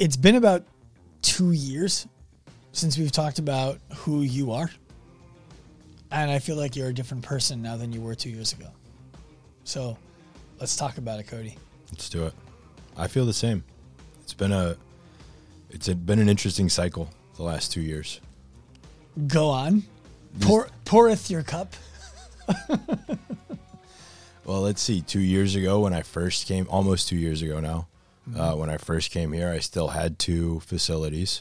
It's been about 2 years since we've talked about who you are. And I feel like you're a different person now than you were 2 years ago. So let's talk about it, Cody. Let's do it. I feel the same. It's been an interesting cycle the last 2 years. Go on. Poureth your cup. Well, let's see. 2 years ago when I first came, almost 2 years ago now, when I first came here, I still had 2 facilities.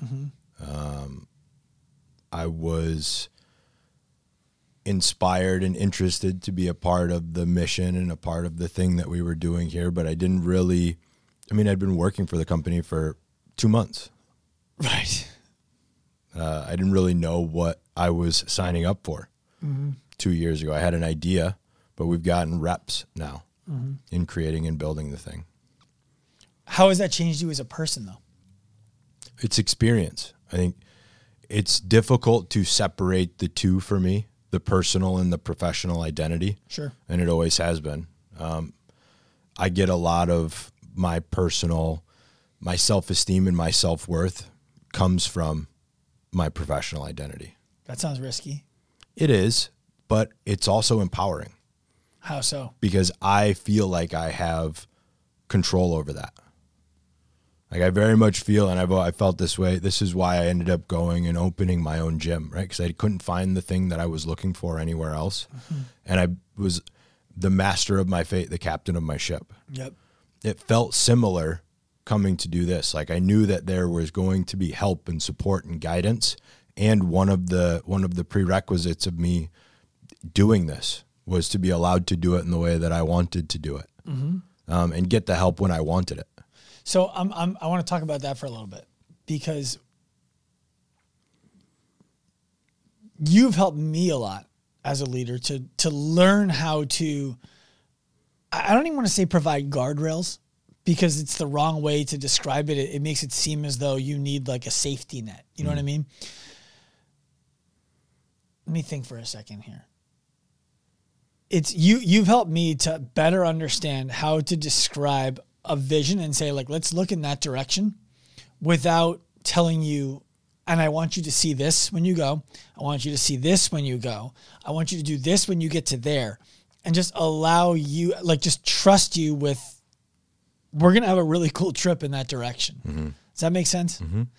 I was inspired and interested to be a part of the mission and a part of the thing that we were doing here, but I didn't really, I'd been working for the company for 2 months. Right. I didn't really know what I was signing up for 2 years ago. I had an idea, but we've gotten reps now in creating and building the thing. How has that changed you as a person, though? It's experience. I think it's difficult to separate the two for me, the personal and the professional identity. Sure. And it always has been. I get a lot of my self-esteem and my self-worth comes from my professional identity. That sounds risky. It is, but it's also empowering. How so? Because I feel like I have control over that. Like I very much feel, and I felt this way. This is why I ended up going and opening my own gym, right? Because I couldn't find the thing that I was looking for anywhere else. And I was the master of my fate, the captain of my ship. Yep. It felt similar coming to do this. Like I knew that there was going to be help and support and guidance. And one of the prerequisites of me doing this was to be allowed to do it in the way that I wanted to do it, and get the help when I wanted it. So I want to talk about that for a little bit, because you've helped me a lot as a leader to learn how to, I don't even want to say provide guardrails, because it's the wrong way to describe it. It makes it seem as though you need like a safety net. You know what I mean? Let me think for a second here. It's you've helped me to better understand how to describe a vision and say, like, let's look in that direction without telling you, and I want you to see this when you go. I want you to see this when you go. I want you to do this when you get to there, and just allow you, like, just trust you with, we're going to have a really cool trip in that direction. Does that make sense?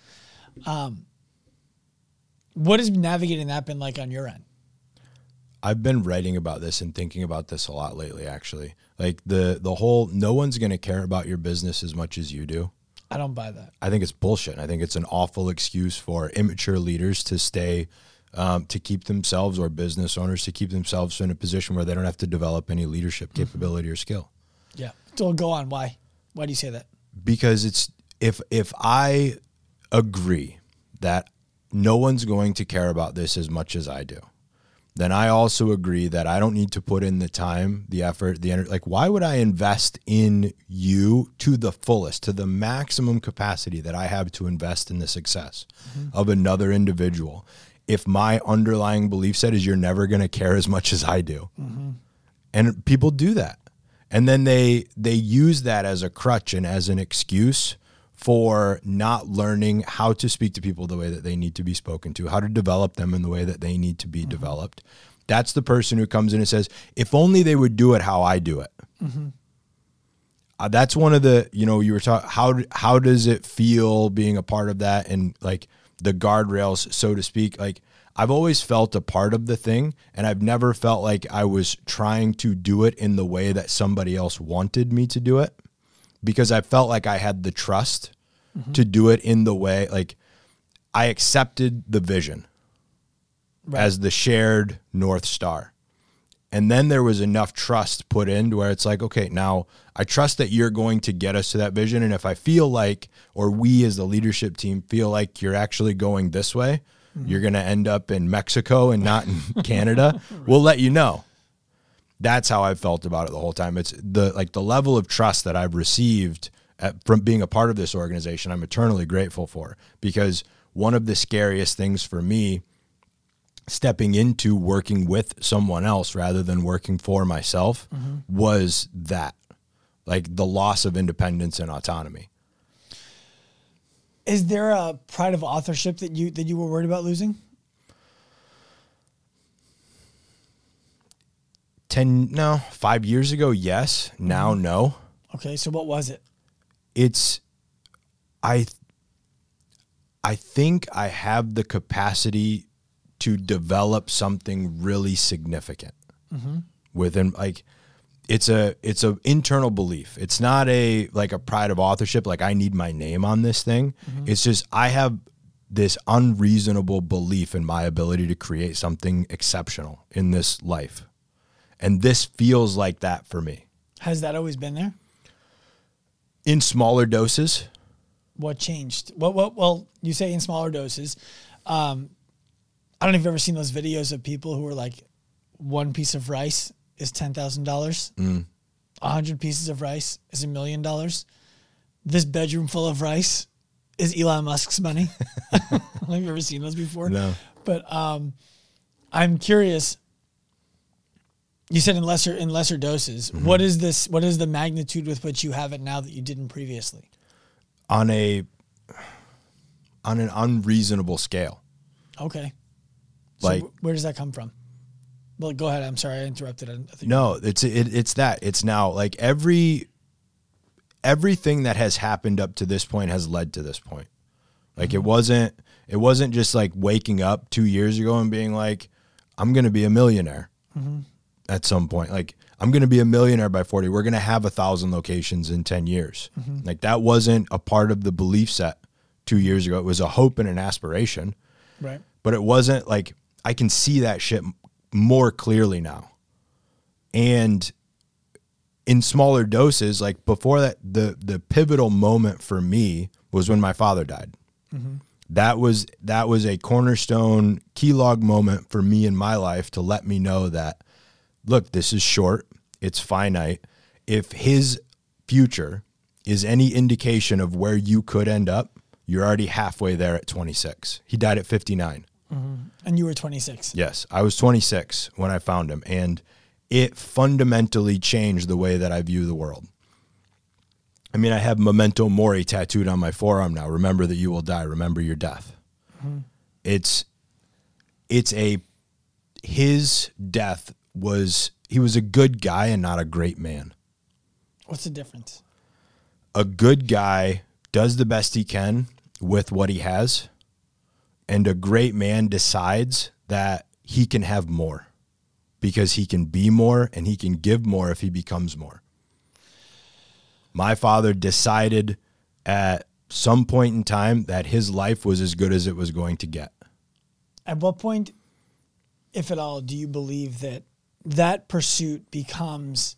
What has navigating that been like on your end? I've been writing about this and thinking about this a lot lately, actually. Like the whole, no one's going to care about your business as much as you do. I don't buy that. I think it's bullshit. I think it's an awful excuse for immature leaders to stay, to keep themselves, or business owners to keep themselves in a position where they don't have to develop any leadership capability or skill. Yeah. So go on. Why? Why do you say that? Because it's, if I agree that no one's going to care about this as much as I do, then I also agree that I don't need to put in the time, the effort, the energy. Like, why would I invest in you to the fullest, to the maximum capacity that I have to invest in the success of another individual, if my underlying belief set is you're never going to care as much as I do? And people do that. And then they use that as a crutch and as an excuse for not learning how to speak to people the way that they need to be spoken to, how to develop them in the way that they need to be developed. That's the person who comes in and says, if only they would do it how I do it. That's one of the, you were talking, how does it feel being a part of that, and like the guardrails, so to speak? Like, I've always felt a part of the thing, and I've never felt like I was trying to do it in the way that somebody else wanted me to do it, because I felt like I had the trust to do it in the way, like I accepted the vision as the shared North Star. And then there was enough trust put in to where it's like, okay, now I trust that you're going to get us to that vision. And if I feel like, or we as the leadership team feel like you're actually going this way, you're going to end up in Mexico and not in Canada, we'll let you know. That's how I've felt about it the whole time. It's the level of trust that I've received from being a part of this organization, I'm eternally grateful for, because one of the scariest things for me stepping into working with someone else rather than working for myself was that, like, the loss of independence and autonomy. Is there a pride of authorship that you were worried about losing? 5 years ago, yes. Now, no. Okay, so what was it? I think I have the capacity to develop something really significant within, like, it's a internal belief. It's not a pride of authorship. Like, I need my name on this thing. It's just, I have this unreasonable belief in my ability to create something exceptional in this life. And this feels like that for me. Has that always been there? In smaller doses. What changed? Well, you say in smaller doses. I don't know if you've ever seen those videos of people who are like, one piece of rice is $10,000. 100 pieces of rice is $1 million. This bedroom full of rice is Elon Musk's money. Have you ever seen those before? No. But I'm curious. You said in lesser doses. What is this? What is the magnitude with which you have it now that you didn't previously? On an unreasonable scale. Okay. So where does that come from? Well, go ahead. I'm sorry I interrupted. No, it's that. It's now like everything that has happened up to this point has led to this point. Like it wasn't just like waking up 2 years ago and being like, I'm going to be a millionaire at some point. Like, I'm going to be a millionaire by 40. We're going to have 1,000 locations in 10 years. Like, that wasn't a part of the belief set 2 years ago. It was a hope and an aspiration. Right. But it wasn't like, I can see that shit more clearly now. And in smaller doses, like before that, the pivotal moment for me was when my father died. That was a cornerstone key log moment for me in my life to let me know that, look, this is short. It's finite. If his future is any indication of where you could end up, you're already halfway there at 26. He died at 59. And you were 26. Yes, I was 26 when I found him, and it fundamentally changed the way that I view the world. I mean, I have Memento Mori tattooed on my forearm now. Remember that you will die. Remember your death. His death was, he was a good guy and not a great man. What's the difference? A good guy does the best he can with what he has, and a great man decides that he can have more because he can be more and he can give more if he becomes more. My father decided at some point in time that his life was as good as it was going to get. At what point, if at all, do you believe that pursuit becomes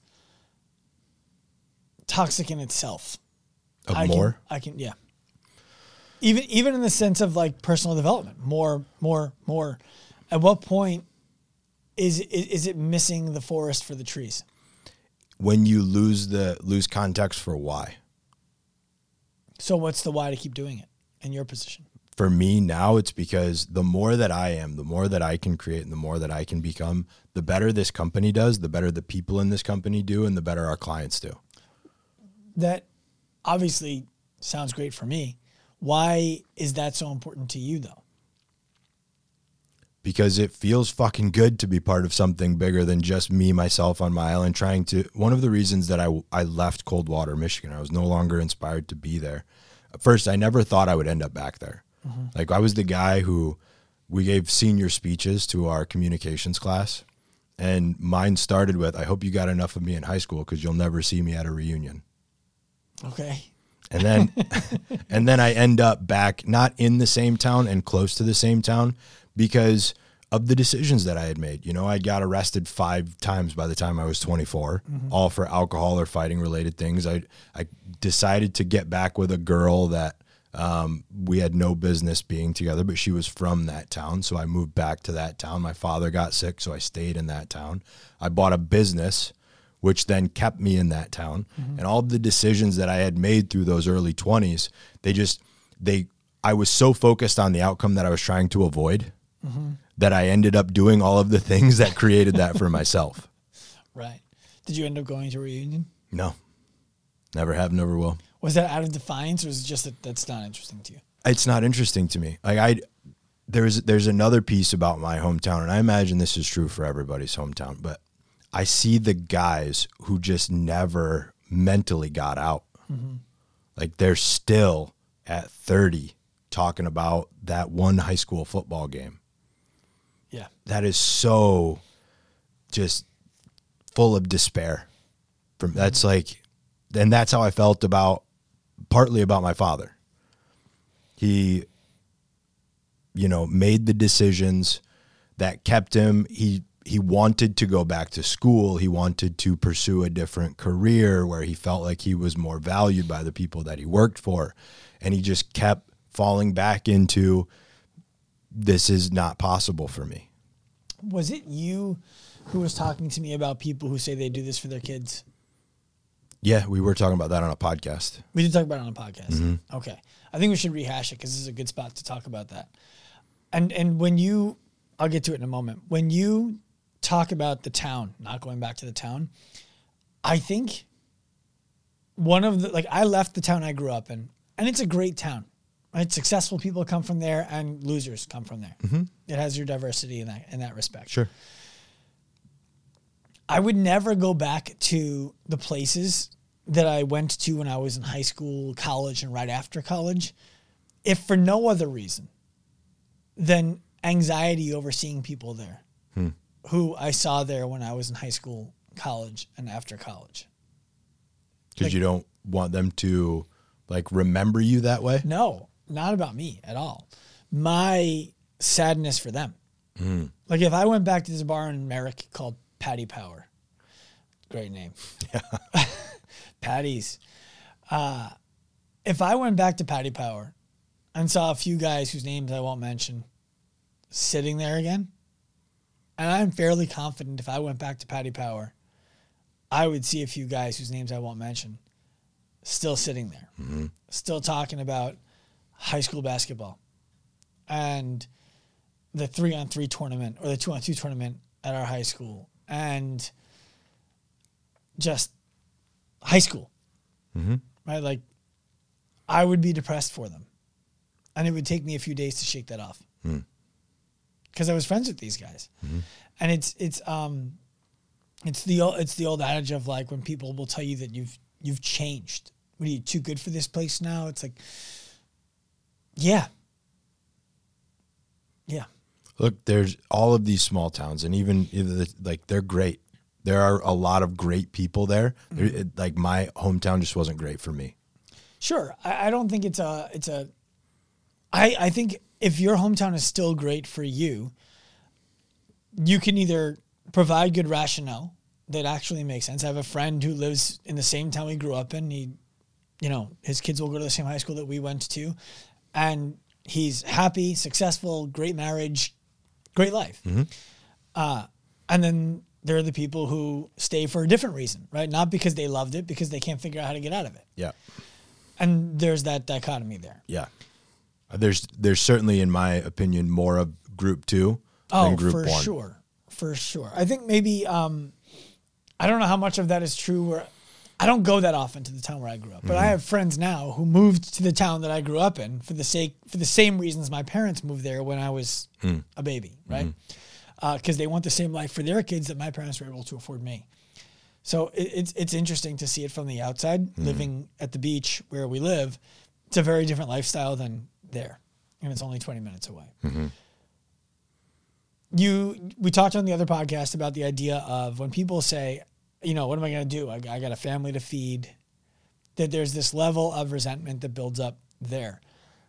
toxic in itself? Yeah. Even in the sense of like personal development, more. At what point is it missing the forest for the trees? When you lose context for why. So what's the why to keep doing it in your position? For me now, it's because the more that I am, the more that I can create and the more that I can become, the better this company does, the better the people in this company do, and the better our clients do. That obviously sounds great for me. Why is that so important to you, though? Because it feels fucking good to be part of something bigger than just me, myself on my island one of the reasons that I left Coldwater, Michigan, I was no longer inspired to be there. At first, I never thought I would end up back there. Like, I was the guy who, we gave senior speeches to our communications class, and mine started with, I hope you got enough of me in high school because you'll never see me at a reunion. Okay. And then I end up back, not in the same town and close to the same town, because of the decisions that I had made. You know, I got arrested 5 times by the time I was 24, all for alcohol or fighting related things. I decided to get back with a girl that we had no business being together, but she was from that town. So I moved back to that town. My father got sick, so I stayed in that town. I bought a business, which then kept me in that town. And all the decisions that I had made through those early 20s, I was so focused on the outcome that I was trying to avoid that I ended up doing all of the things that created that for myself. Right. Did you end up going to a reunion? No. Never have, never will. Was that out of defiance, or was it just that that's not interesting to you? it's not interesting to me. Like there's another piece about my hometown, and I imagine this is true for everybody's hometown, but I see the guys who just never mentally got out. Mm-hmm. Like they're still at 30 talking about that one high school football game. Yeah. That is so just full of despair. That's like, and that's how I felt partly about my father. He, made the decisions that kept him. He wanted to go back to school. He wanted to pursue a different career where he felt like he was more valued by the people that he worked for. And he just kept falling back into, this is not possible for me. Was it you who was talking to me about people who say they do this for their kids? Yeah, we were talking about that on a podcast. We did talk about it on a podcast. Mm-hmm. Okay. I think we should rehash it because this is a good spot to talk about that. And when you, I'll get to it in a moment. When you talk about the town, not going back to the town, I think I left the town I grew up in, and it's a great town, right? Successful people come from there and losers come from there. Mm-hmm. It has your diversity in that respect. Sure. I would never go back to the places that I went to when I was in high school, college, and right after college, if for no other reason than anxiety over seeing people there who I saw there when I was in high school, college, and after college. Because you don't want them to remember you that way? No, not about me at all. My sadness for them. Like if I went back to this bar in Merrick called Paddy Power, great name. Yeah. Paddy's. If I went back to Paddy Power and saw a few guys whose names I won't mention sitting there again, and I'm fairly confident if I went back to Paddy Power, I would see a few guys whose names I won't mention still sitting there, still talking about high school basketball and the 3-on-3 tournament or the 2-on-2 tournament at our high school and just high school, right? Like I would be depressed for them, and it would take me a few days to shake that off because I was friends with these guys, and it's the old adage of like when people will tell you that you've changed. What are you, too good for this place now? It's like, yeah. Look, there's all of these small towns, and even they're great. There are a lot of great people there. Like my hometown just wasn't great for me. Sure. I don't think I think if your hometown is still great for you, you can either provide good rationale that actually makes sense. I have a friend who lives in the same town we grew up in. His kids will go to the same high school that we went to, and he's happy, successful, great marriage, great life. And then there are the people who stay for a different reason, right? Not because they loved it, because they can't figure out how to get out of it. Yeah. And there's that dichotomy there. Yeah. There's certainly, in my opinion, more of group 2 than group 1. For sure. I think maybe, I don't know how much of that is true, where I don't go that often to the town where I grew up, but I have friends now who moved to the town that I grew up in for the same reasons my parents moved there when I was a baby, right? Because they want the same life for their kids that my parents were able to afford me. So it's interesting to see it from the outside, living at the beach where we live. It's a very different lifestyle than there, and it's only 20 minutes away. We talked on the other podcast about the idea of when people say, what am I going to do? I got a family to feed, that there's this level of resentment that builds up there.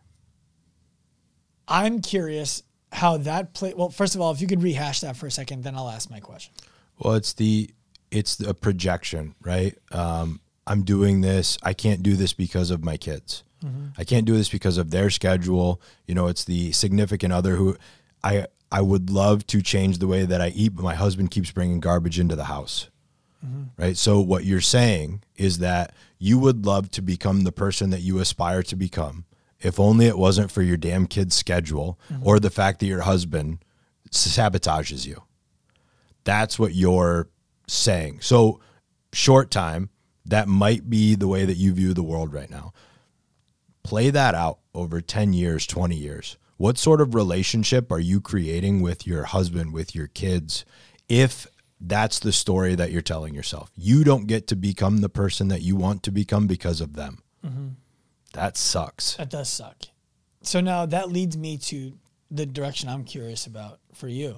I'm curious how that well, first of all, if you could rehash that for a second, then I'll ask my question. Well, it's a projection, right? I'm doing this. I can't do this because of my kids. I can't do this because of their schedule. It's the significant other who I would love to change the way that I eat, but my husband keeps bringing garbage into the house. Right. So what you're saying is that you would love to become the person that you aspire to become, if only it wasn't for your damn kid's schedule or the fact that your husband sabotages you. That's what you're saying. So short time, that might be the way that you view the world right now. Play that out. over 10 years, 20 years, what sort of relationship are you creating with your husband, with your kids, if that's the story that you're telling yourself? You don't get to become the person that you want to become because of them. Mm-hmm. That sucks. That does suck. So now that leads me to the direction I'm curious about for you.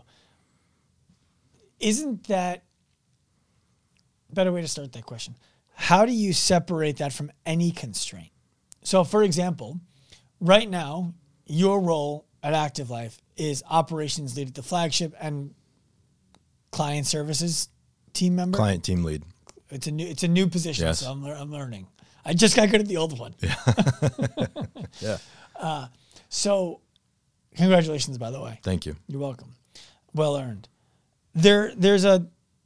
Isn't that a better way to start that question? How do you separate that from any constraint? So, for example, right now, your role at Active Life is operations lead at the flagship and client services team member. Client team lead. It's a new position, yes. so I'm learning. I just got good at the old one. Yeah. Yeah. So, congratulations, by the way. Thank you. You're welcome. Well earned. There's a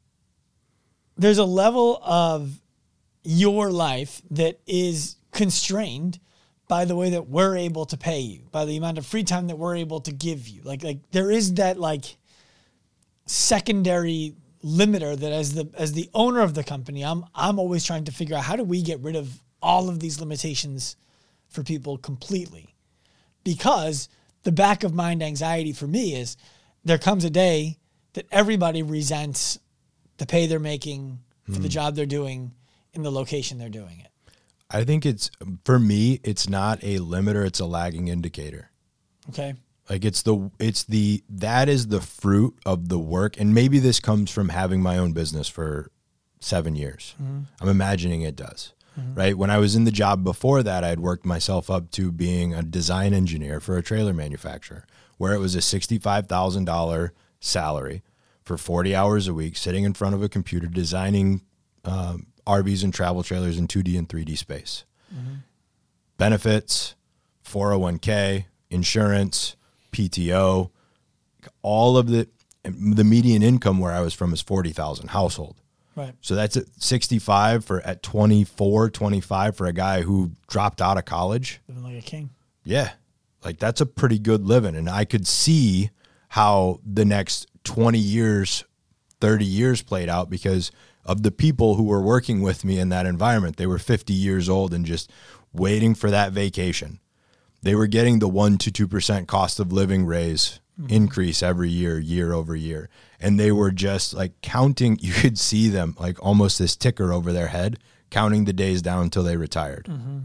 level of your life that is constrained by the way that we're able to pay you, by the amount of free time that we're able to give you. Like there is that like secondary limiter that as the owner of the company, I'm always trying to figure out how do we get rid of all of these limitations for people completely. Because the back of mind anxiety for me is there comes a day that everybody resents the pay they're making for the job they're doing in the location they're doing it. I think for me, it's not a limiter, it's a lagging indicator. Okay. Like that is the fruit of the work. And maybe this comes from having my own business for 7 years. Mm-hmm. I'm imagining it does. Mm-hmm. Right. When I was in the job before that, I had worked myself up to being a design engineer for a trailer manufacturer, where it was a $65,000 salary for 40 hours a week, sitting in front of a computer, designing RVs and travel trailers in 2D and 3D space. Mm-hmm. Benefits, 401k, insurance, PTO, all of the median income where I was from is 40,000 household. Right. So that's at 65 at 24, 25 for a guy who dropped out of college. Living like a king. Yeah. Like that's a pretty good living. And I could see how the next 20 years, 30 years played out because of the people who were working with me in that environment. They were 50 years old and just waiting for that vacation. They were getting the 1% to 2% cost of living raise increase every year, year over year. And they were just like counting, you could see them like almost this ticker over their head, counting the days down until they retired. Mm-hmm.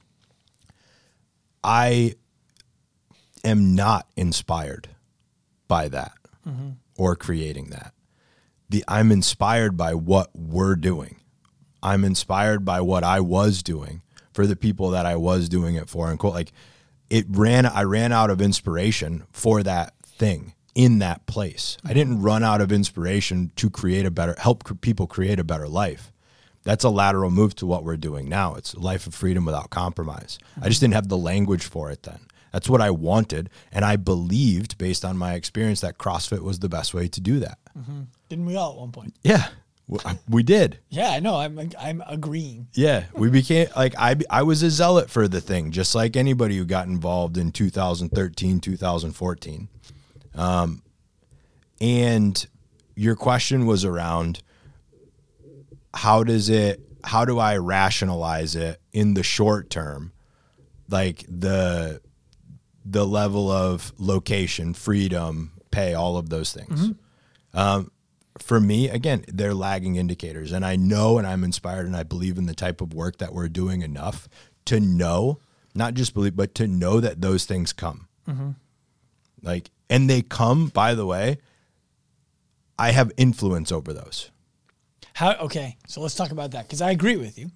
I am not inspired by that or creating that. I'm inspired by what we're doing. I'm inspired by what I was doing for the people that I was doing it for. And quote, like I ran out of inspiration for that thing in that place. I didn't run out of inspiration to help people create a better life. That's a lateral move to what we're doing now. It's a life of freedom without compromise. I just didn't have the language for it then. That's what I wanted. And I believed, based on my experience, that CrossFit was the best way to do that. Mm-hmm. Didn't we all at one point? Yeah, we did. Yeah, I know. I'm agreeing. Yeah, we became like I was a zealot for the thing, just like anybody who got involved in 2013, 2014. And your question was around how do I rationalize it in the short term, like the level of location, freedom, pay, all of those things. Mm-hmm. For me, again, they're lagging indicators, and I know, and I'm inspired, and I believe in the type of work that we're doing enough to know, not just believe, but to know that those things come. Mm-hmm. Like, and they come, by the way, I have influence over those. Okay, so let's talk about that, because I agree with you.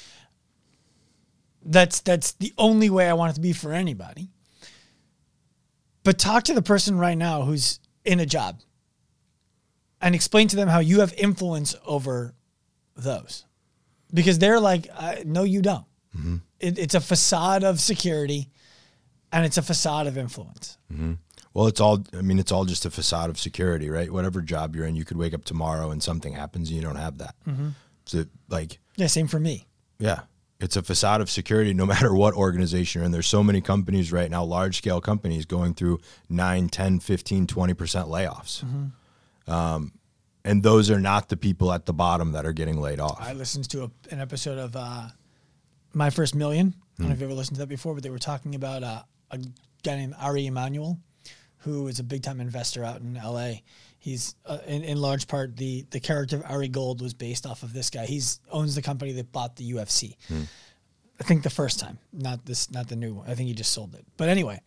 That's the only way I want it to be for anybody. But talk to the person right now who's in a job and explain to them how you have influence over those. Because they're like, no, you don't. Mm-hmm. It's a facade of security and it's a facade of influence. Mm-hmm. Well, it's all just a facade of security, right? Whatever job you're in, you could wake up tomorrow and something happens and you don't have that. Mm-hmm. So yeah, same for me. Yeah. It's a facade of security no matter what organization you're in. There's so many companies right now, large scale companies going through 9, 10, 15, 20% layoffs. Mm-hmm. And those are not the people at the bottom that are getting laid off. I listened to an episode of My First Million I don't know if you ever listened to that before, but they were talking about a guy named Ari Emanuel, who is a big time investor out in LA. He's in large part the character of Ari Gold was based off of this guy. He's owns the company that bought the UFC. I think the first time, not the new one. I think he just sold it. But anyway,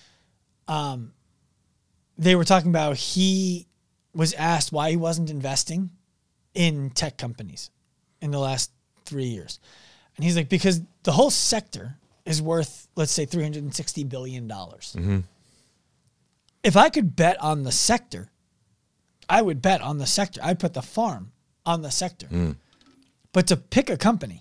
they were talking about he was asked why he wasn't investing in tech companies in the last 3 years. And he's like, because the whole sector is worth, let's say, $360 billion. If I could bet on the sector, I would bet on the sector. I'd put the farm on the sector. But to pick a company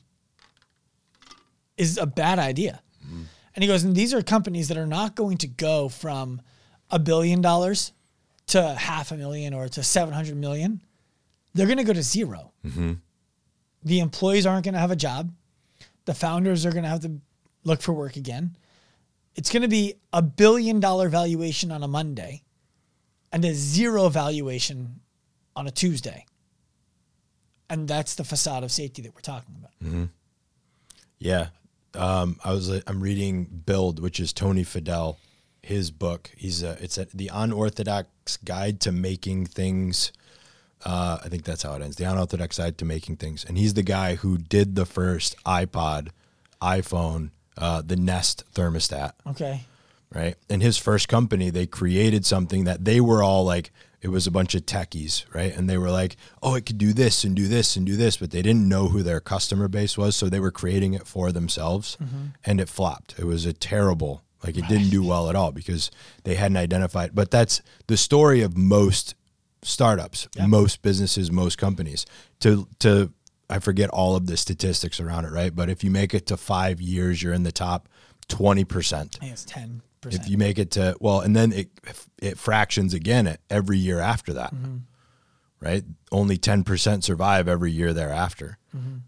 is a bad idea. And he goes, and these are companies that are not going to go from $1 billion to $500,000 or to $700 million. They're going to go to zero. The employees aren't going to have a job. The founders are going to have to look for work again. It's going to be $1 billion valuation on a Monday and a zero valuation on a Tuesday. And that's the facade of safety that we're talking about. Yeah. I'm reading Build, which is Tony Fadell, his book. It's the Unorthodox Guide to Making Things. I think that's how it ends. The Unorthodox Guide to Making Things. And he's the guy who did the first iPod, iPhone, the Nest thermostat. Okay. Right. And his first company, they created something that they were all like, it was a bunch of techies, right? And they were like, oh, it could do this and do this and do this, but they didn't know who their customer base was. So they were creating it for themselves and it flopped. It was a terrible, like it didn't do well at all because they hadn't identified. But that's the story of most startups, most businesses, most companies. I forget all of the statistics around it, right? But if you make it to 5 years, you're in the top 20%. I think it's 10%. If you make it to, well, and then it fractions again every year after that, right? Only 10% survive every year thereafter.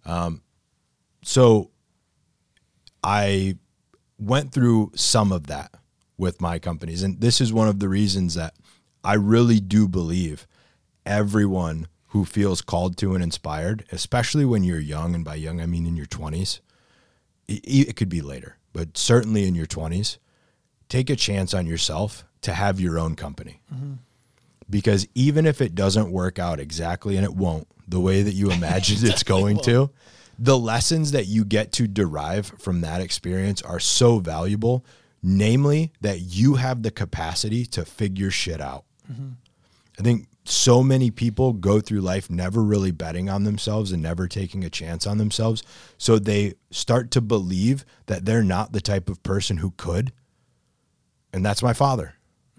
So I went through some of that with my companies. And this is one of the reasons that I really do believe everyone who feels called to and inspired, especially when you're young, and by young, I mean in your 20s, it could be later, but certainly in your 20s, take a chance on yourself to have your own company. Because even if it doesn't work out exactly, and it won't, the way that you imagined it's going to, the lessons that you get to derive from that experience are so valuable, namely that you have the capacity to figure shit out. I think so many people go through life never really betting on themselves and never taking a chance on themselves. So they start to believe that they're not the type of person who could. And that's my father.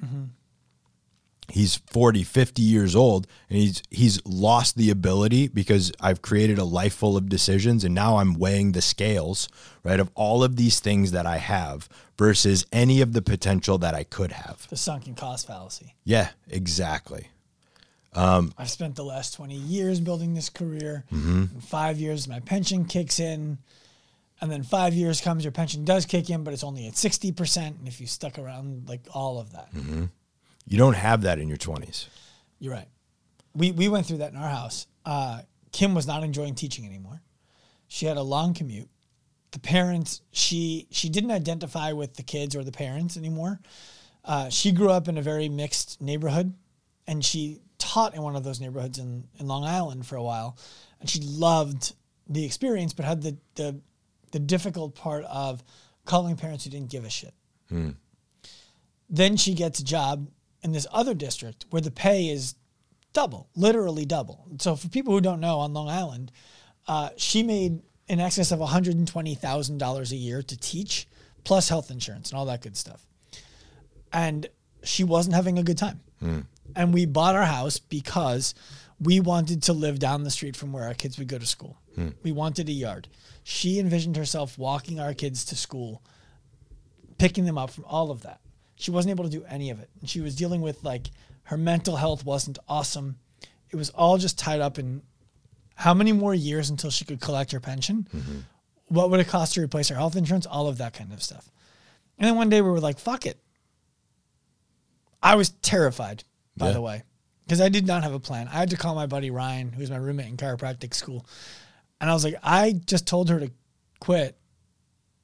He's 40, 50 years old, and he's lost the ability because I've created a life full of decisions, and now I'm weighing the scales, right, of all of these things that I have versus any of the potential that I could have. The sunken cost fallacy. Yeah, exactly. I've spent the last 20 years building this career. In 5 years, my pension kicks in. And then 5 years comes, your pension does kick in, but it's only at 60%. And if you stuck around, like all of that. You don't have that in your 20s. You're right. We went through that in our house. Kim was not enjoying teaching anymore. She had a long commute. The parents, she didn't identify with the kids or the parents anymore. She grew up in a very mixed neighborhood, and she taught in one of those neighborhoods in Long Island for a while. And she loved the experience, but had the difficult part of calling parents who didn't give a shit. Then she gets a job in this other district where the pay is double, literally double. So for people who don't know, on Long Island, she made in excess of $120,000 a year to teach, plus health insurance and all that good stuff. And she wasn't having a good time. And we bought our house because we wanted to live down the street from where our kids would go to school. We wanted a yard. She envisioned herself walking our kids to school, picking them up from all of that. She wasn't able to do any of it. And she was dealing with, like, her mental health wasn't awesome. It was all just tied up in how many more years until she could collect her pension? What would it cost to replace her health insurance? All of that kind of stuff. And then one day we were like, fuck it. I was terrified, by the way, because I did not have a plan. I had to call my buddy Ryan, who's my roommate in chiropractic school. And I was like, I just told her to quit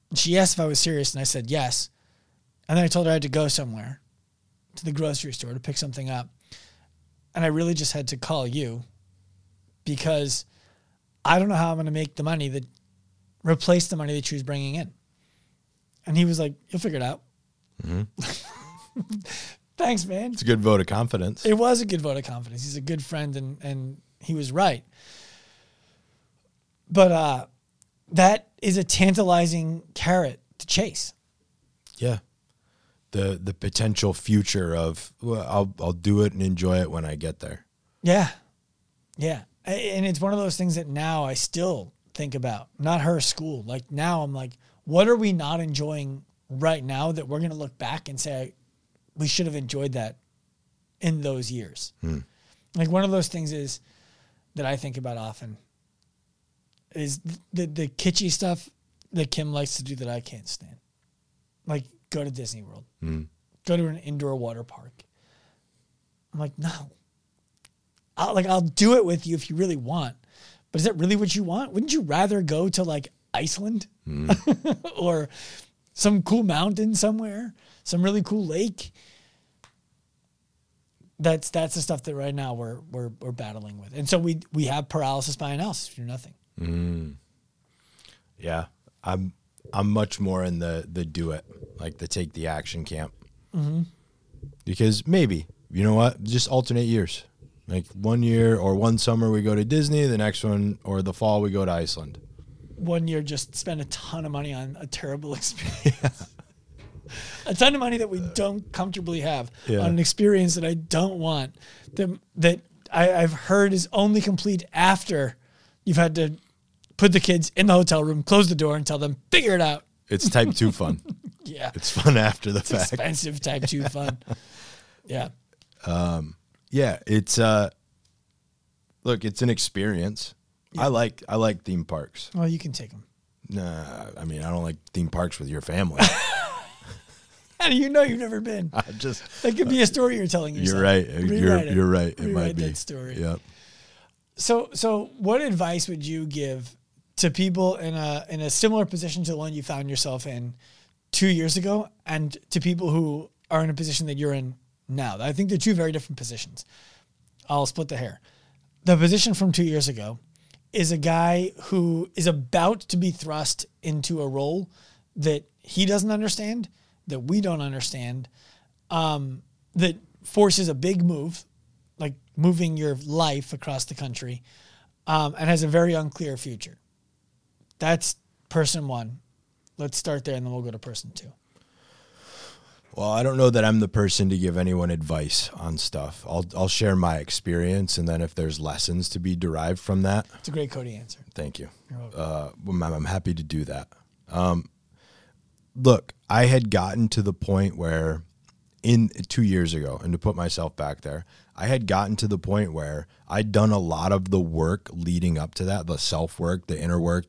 She asked if I was serious, and I said yes. And then I told her I had to go somewhere to the grocery store to pick something up. And I really just had to call you because I don't know how I'm going to make the money that replace the money that she was bringing in. And he was like, you'll figure it out. Thanks, man. It's a good vote of confidence. It was a good vote of confidence. He's a good friend, and he was right. But that is a tantalizing carrot to chase. Yeah. The potential future of, well, I'll do it and enjoy it when I get there. Yeah. Yeah. And it's one of those things that now I still think about, not her school. Like now I'm like, what are we not enjoying right now that we're going to look back and say, we should have enjoyed that in those years. Like one of those things is that I think about often is the kitschy stuff that Kim likes to do that I can't stand. Like go to Disney World, go to an indoor water park. I'm like, no, I'll do it with you if you really want, but is that really what you want? Wouldn't you rather go to like Iceland or some cool mountain somewhere, some really cool lake? That's the stuff that right now we're battling with. And so we have paralysis by analysis. We do nothing. Yeah. I'm much more in the do it, like the take the action camp. Because maybe, you know what, just alternate years. Like 1 year or one summer we go to Disney, the next one or the fall we go to Iceland. 1 year just spend a ton of money on a terrible experience. A ton of money that we don't comfortably have on an experience that I don't want, that I've heard is only complete after you've had to put the kids in the hotel room, close the door, and tell them, figure it out. It's type 2 fun. Yeah. It's fun after the fact. Expensive type 2 fun. Yeah. Yeah, it's look, it's an experience. Yeah. I like theme parks. Well, you can take them. Nah, I mean, I don't like theme parks with your family. How do you know you've never been? That could be a story you're telling yourself. You're right. You're right. It might be that story. Yep. So what advice would you give to people in a similar position to the one you found yourself in 2 years ago, and to people who are in a position that you're in now? I think they're two very different positions. I'll split the hair. The position from 2 years ago is a guy who is about to be thrust into a role that he doesn't understand, that we don't understand, that forces a big move, like moving your life across the country, and has a very unclear future. That's person one. Let's start there, and then we'll go to person two. Well, I don't know that I'm the person to give anyone advice on stuff. I'll share my experience, and then if there's lessons to be derived from that. It's a great Cody answer. Thank you. You're welcome. I'm happy to do that. Look, I had gotten to the point where in 2 years ago, and to put myself back there, I had gotten to the point where I'd done a lot of the work leading up to that, the self-work, the inner work,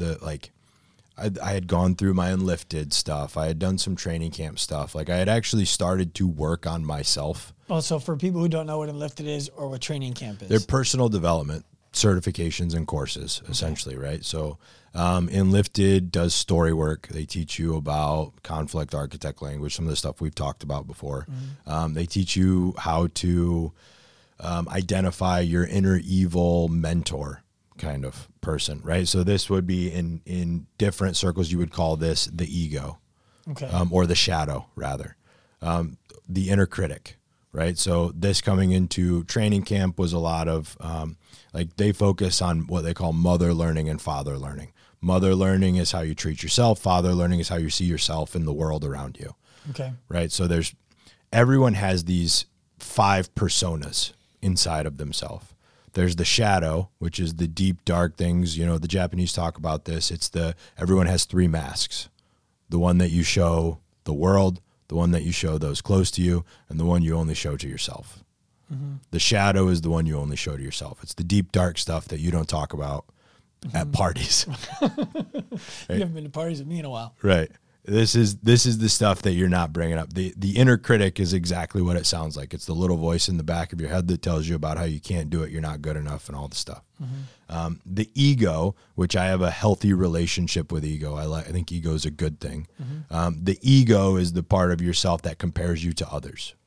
I had gone through my Unlifted stuff. I had done some training camp stuff. Like I had actually started to work on myself. Also, for people who don't know what Unlifted is or what training camp is. They're personal development certifications and courses, essentially, right? So Enlifted does story work. They teach you about conflict architect language, some of the stuff we've talked about before. They teach you how to identify your inner evil mentor kind of person, right? So this would be in different circles, you would call this the ego, or the shadow, rather, the inner critic, right? So this coming into training camp was a lot of like they focus on what they call mother learning and father learning. Mother learning is how you treat yourself. Father learning is how you see yourself in the world around you. Okay. Right. So everyone has these 5 personas inside of themselves. There's the shadow, which is the deep, dark things. You know, the Japanese talk about this. Everyone has 3 masks. The one that you show the world, the one that you show those close to you, and the one you only show to yourself. The shadow is the one you only show to yourself. It's the deep, dark stuff that you don't talk about at parties. Right? You haven't been to parties with me in a while. Right. This is the stuff that you're not bringing up. The inner critic is exactly what it sounds like. It's the little voice in the back of your head that tells you about how you can't do it, you're not good enough, and all the stuff. The ego, which I have a healthy relationship with ego. I think ego is a good thing. The ego is the part of yourself that compares you to others.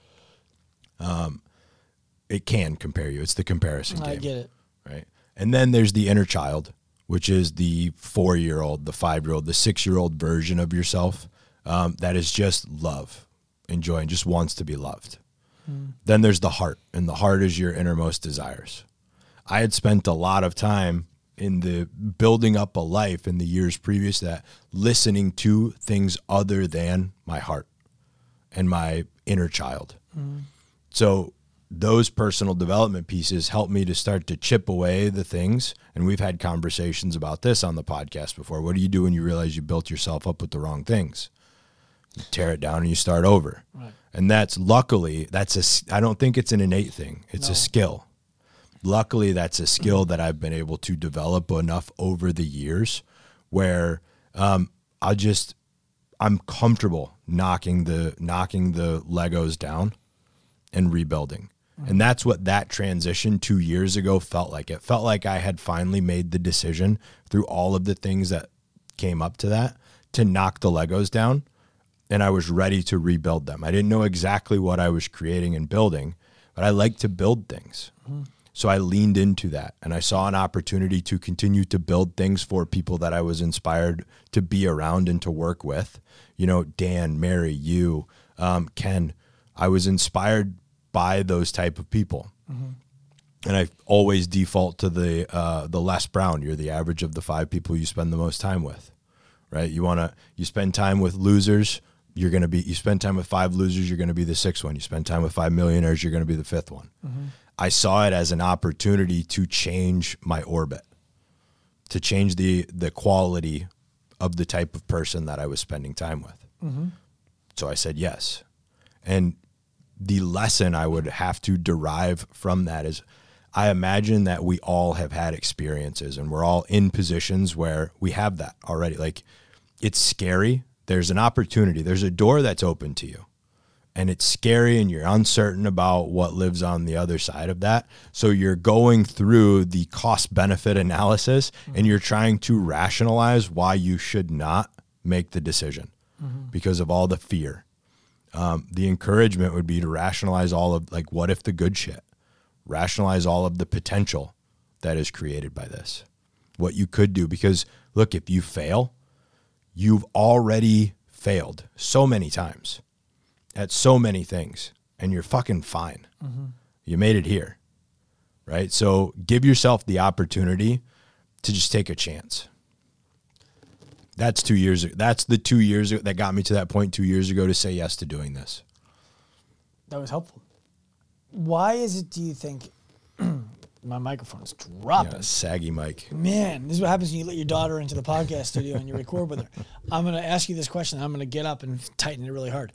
It can compare you. It's the comparison game. I get it. Right. And then there's the inner child, which is the 4-year-old, the 5-year-old, the 6-year-old version of yourself that is just love, enjoy, and just wants to be loved. Then there's the heart, and the heart is your innermost desires. I had spent a lot of time in the building up a life in the years previous to that, listening to things other than my heart and my inner child. So those personal development pieces help me to start to chip away the things. And we've had conversations about this on the podcast before. What do you do when you realize you built yourself up with the wrong things? You tear it down and you start over. Right. And that's luckily, I don't think it's an innate thing. It's a skill. Luckily, that's a skill that I've been able to develop enough over the years where I'm comfortable knocking the Legos down and rebuilding. And that's what that transition 2 years ago felt like. It felt like I had finally made the decision through all of the things that came up to that to knock the Legos down, and I was ready to rebuild them. I didn't know exactly what I was creating and building, but I like to build things. So I leaned into that, and I saw an opportunity to continue to build things for people that I was inspired to be around and to work with. You know, Dan, Mary, you, Ken. I was inspired by those type of people. And I always default to the Les Brown. You're the average of the 5 people you spend the most time with, right? You spend time with losers, you spend time with 5 losers, you're going to be the 6th one. You spend time with 5 millionaires, you're going to be the 5th one. I saw it as an opportunity to change my orbit, to change the quality of the type of person that I was spending time with. So I said yes. And the lesson I would have to derive from that is I imagine that we all have had experiences and we're all in positions where we have that already. Like, it's scary. There's an opportunity. There's a door that's open to you, and it's scary and you're uncertain about what lives on the other side of that. So you're going through the cost benefit analysis and you're trying to rationalize why you should not make the decision because of all the fear. The encouragement would be to rationalize all of, like, what if the good shit? Rationalize all of the potential that is created by this. What you could do, because look, if you fail, you've already failed so many times at so many things, and you're fucking fine. You made it here, right? So give yourself the opportunity to just take a chance. That's 2 years ago. That's the 2 years that got me to that point 2 years ago to say yes to doing this. That was helpful. Why is it, do you think, my microphone's dropping? Yeah, saggy mic. Man, this is what happens when you let your daughter into the podcast studio and you record with her. I'm going to ask you this question. I'm going to get up and tighten it really hard.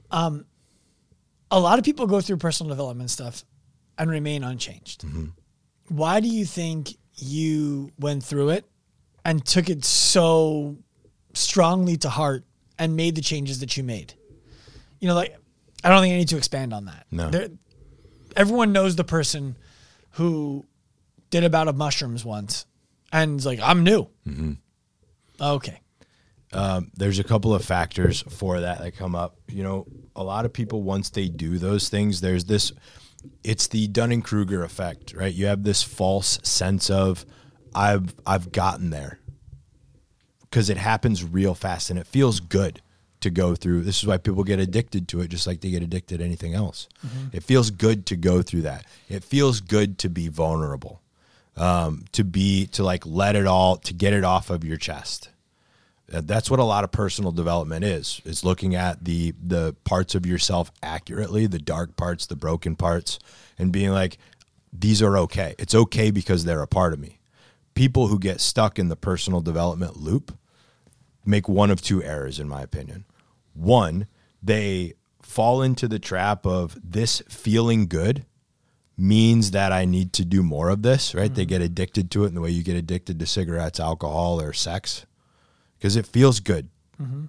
A lot of people go through personal development stuff and remain unchanged. Why do you think you went through it and took it so strongly to heart and made the changes that you made? You know, like, I don't think I need to expand on that. No. Everyone knows the person who did a bout of mushrooms once and is like, I'm new. Okay. There's a couple of factors for that come up. You know, a lot of people, once they do those things, there's this, it's the Dunning-Kruger effect, right? You have this false sense of, I've gotten there, because it happens real fast and it feels good to go through. This is why people get addicted to it, just like they get addicted to anything else. It feels good to go through that. It feels good to be vulnerable, to let it all, to get it off of your chest. That's what a lot of personal development is looking at the parts of yourself accurately, the dark parts, the broken parts, and being like, these are okay. It's okay because they're a part of me. People who get stuck in the personal development loop make one of 2 errors, in my opinion. One, they fall into the trap of this feeling good means that I need to do more of this, right? They get addicted to it in the way you get addicted to cigarettes, alcohol, or sex, because it feels good.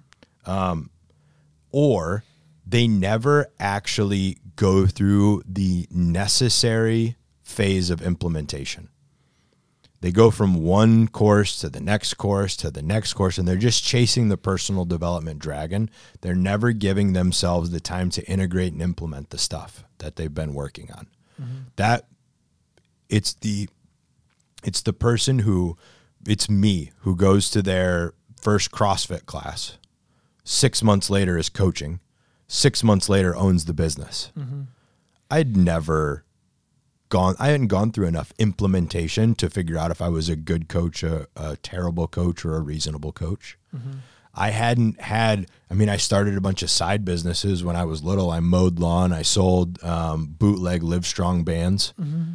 or they never actually go through the necessary phase of implementation. They go from one course to the next course to the next course, and they're just chasing the personal development dragon. They're never giving themselves the time to integrate and implement the stuff that they've been working on. That it's the person who, it's me, who goes to their first CrossFit class. 6 months later is coaching. 6 months later owns the business. I hadn't gone through enough implementation to figure out if I was a good coach, a terrible coach, or a reasonable coach. I started a bunch of side businesses when I was little. I mowed lawn. I sold bootleg Livestrong bands.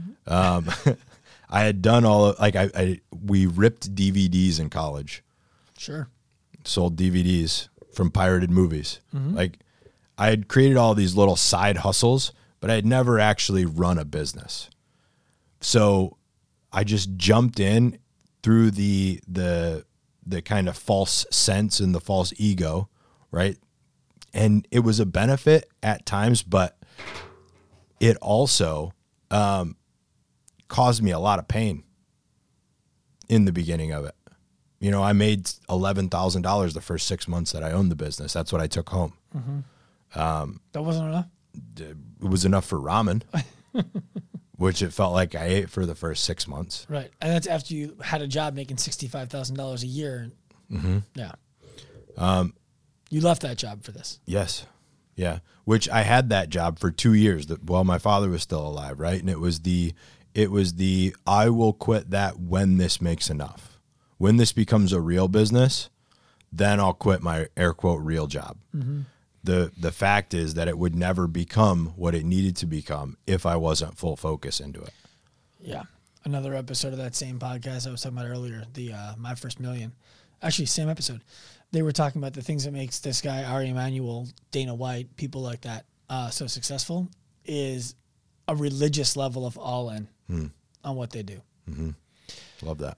I had done all of, we ripped DVDs in college. Sure. Sold DVDs from pirated movies. I had created all these little side hustles, but I had never actually run a business. So I just jumped in through the kind of false sense and the false ego, right? And it was a benefit at times, but it also caused me a lot of pain in the beginning of it. You know, I made $11,000 the first 6 months that I owned the business. That's what I took home. That wasn't enough? It was enough for ramen, which it felt like I ate for the first 6 months. Right. And that's after you had a job making $65,000 a year. Yeah. You left that job for this. Yes. Yeah. Which I had that job for 2 years while my father was still alive. Right. And it was the, I will quit that when this makes enough. When this becomes a real business, then I'll quit my air quote real job. The fact is that it would never become what it needed to become if I wasn't full focus into it. Yeah. Another episode of that same podcast I was talking about earlier, the My First Million. Actually, same episode. They were talking about the things that makes this guy, Ari Emanuel, Dana White, people like that so successful is a religious level of all in on what they do. Love that.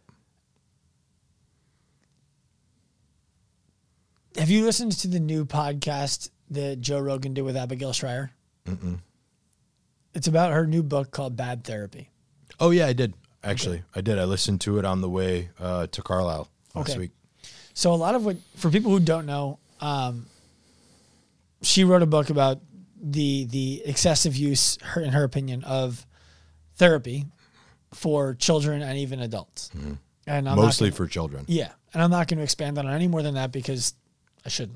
Have you listened to the new podcast that Joe Rogan did with Abigail Shrier? It's about her new book called Bad Therapy. Oh, yeah, I did. Actually, okay. I did. I listened to it on the way to Carlisle last week. So a lot of for people who don't know, she wrote a book about the excessive use, in her opinion, of therapy for children and even adults. And I'm mostly for children. Yeah. And I'm not going to expand on it any more than that because I shouldn't.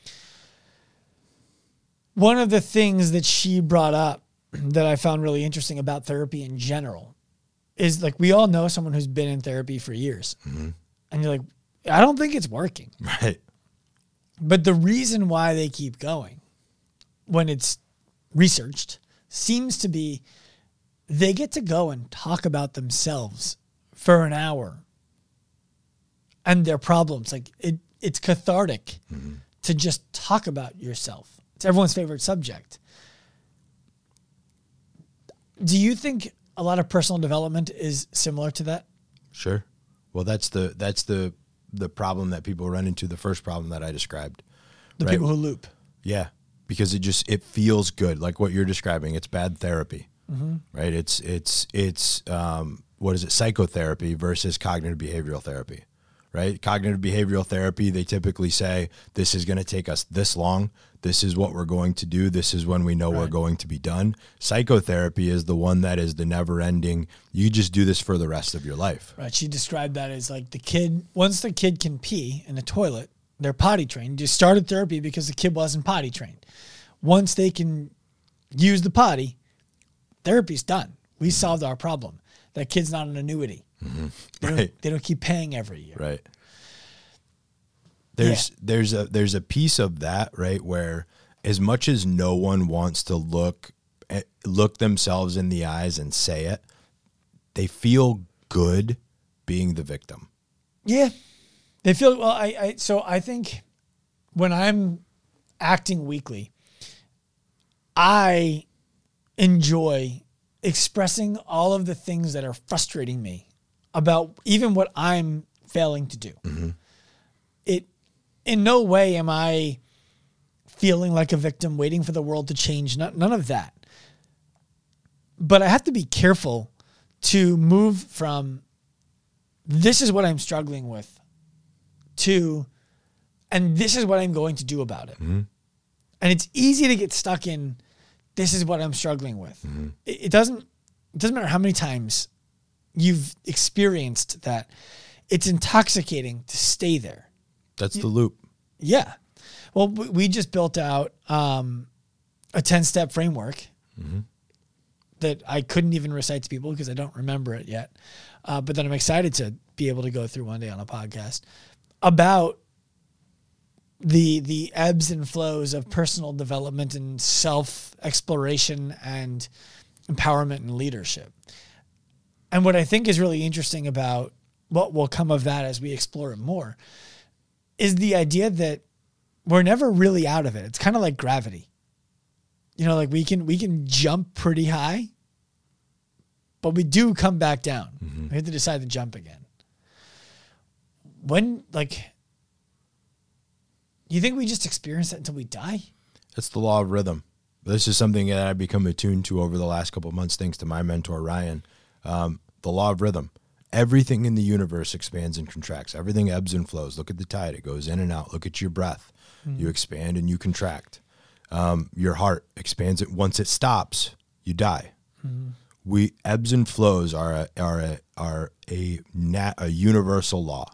One of the things that she brought up that I found really interesting about therapy in general is like, we all know someone who's been in therapy for years and you're like, I don't think it's working. Right. But the reason why they keep going when it's researched seems to be they get to go and talk about themselves for an hour and their problems. Like it's cathartic to just talk about yourself. It's everyone's favorite subject. Do you think a lot of personal development is similar to that? Sure. Well, that's the problem that people run into, the first problem that I described. The right? People who loop. Yeah. Because it feels good. Like what you're describing, it's bad therapy, right? It's what is it? Psychotherapy versus cognitive behavioral therapy, right? Cognitive behavioral therapy, they typically say, this is going to take us this long. This is what we're going to do. This is when we know we're going to be done. Psychotherapy is the one that is the never ending. You just do this for the rest of your life. Right. She described that as like once the kid can pee in a toilet, they're potty trained. You started therapy because the kid wasn't potty trained. Once they can use the potty, therapy's done. We solved our problem. That kid's not an annuity. They don't keep paying every year. Right. There's a piece of that, right, where as much as no one wants to look themselves in the eyes and say it, they feel good being the victim. Yeah. They feel well. So I think when I'm acting weakly, I enjoy expressing all of the things that are frustrating me about even what I'm failing to do. in no way am I feeling like a victim, waiting for the world to change. None of that. But I have to be careful to move from this is what I'm struggling with to, and this is what I'm going to do about it. Mm-hmm. And it's easy to get stuck in, this is what I'm struggling with. Mm-hmm. It doesn't matter how many times you've experienced that. It's intoxicating to stay there. That's the loop. Yeah. Well, we just built out a 10-step framework that I couldn't even recite to people because I don't remember it yet. But then I'm excited to be able to go through one day on a podcast about the ebbs and flows of personal development and self-exploration and empowerment and leadership. And what I think is really interesting about what will come of that as we explore it more is the idea that we're never really out of it. It's kind of like gravity. You know, like we can jump pretty high, but we do come back down. We have to decide to jump again. When, like, you think we just experience that until we die? It's the law of rhythm. This is something that I've become attuned to over the last couple of months, thanks to my mentor, Ryan. The law of rhythm. Everything in the universe expands and contracts. Everything ebbs and flows. Look at the tide. It goes in and out. Look at your breath. You expand and you contract. Your heart expands. It once it stops, you die. We ebbs and flows are a universal law.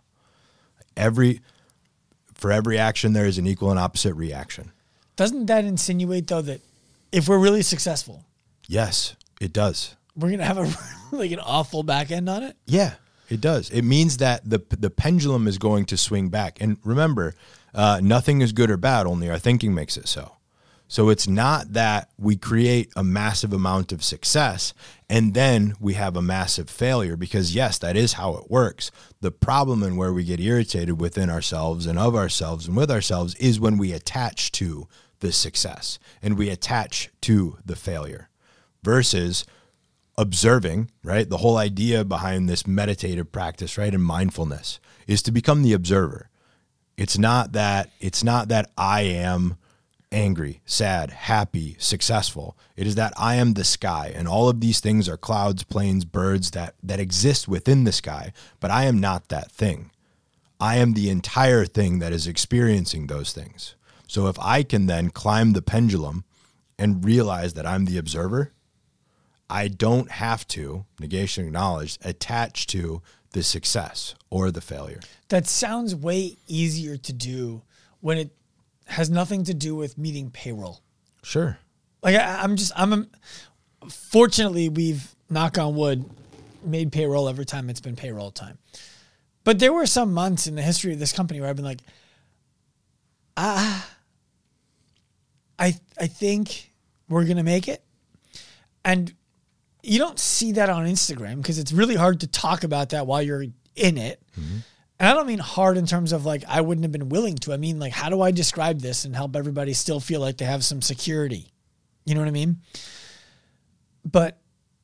For every action, there is an equal and opposite reaction. Doesn't that insinuate, though, that if we're really successful, yes, it does. We're gonna have an awful back end on it? Yeah, it does. It means that the pendulum is going to swing back. And remember, nothing is good or bad, only our thinking makes it so. So it's not that we create a massive amount of success and then we have a massive failure, because yes, that is how it works. The problem and where we get irritated within ourselves and of ourselves and with ourselves is when we attach to the success and we attach to the failure versus observing, right? The whole idea behind this meditative practice, right, and mindfulness is to become the observer. It's not that I am angry, sad, happy, successful. It is that I am the sky, and all of these things are clouds, planes, birds that exist within the sky, but I am not that thing. I am the entire thing that is experiencing those things. So if I can then climb the pendulum and realize that I'm the observer, I don't have to, negation acknowledged, attach to the success or the failure. That sounds way easier to do when it has nothing to do with meeting payroll. Sure. Like fortunately, we've, knock on wood, made payroll every time it's been payroll time. But there were some months in the history of this company where I've been like, I think we're going to make it. And you don't see that on Instagram because it's really hard to talk about that while you're in it. Mm-hmm. And I don't mean hard in terms of like, I wouldn't have been willing to. I mean, like, how do I describe this and help everybody still feel like they have some security? You know what I mean? But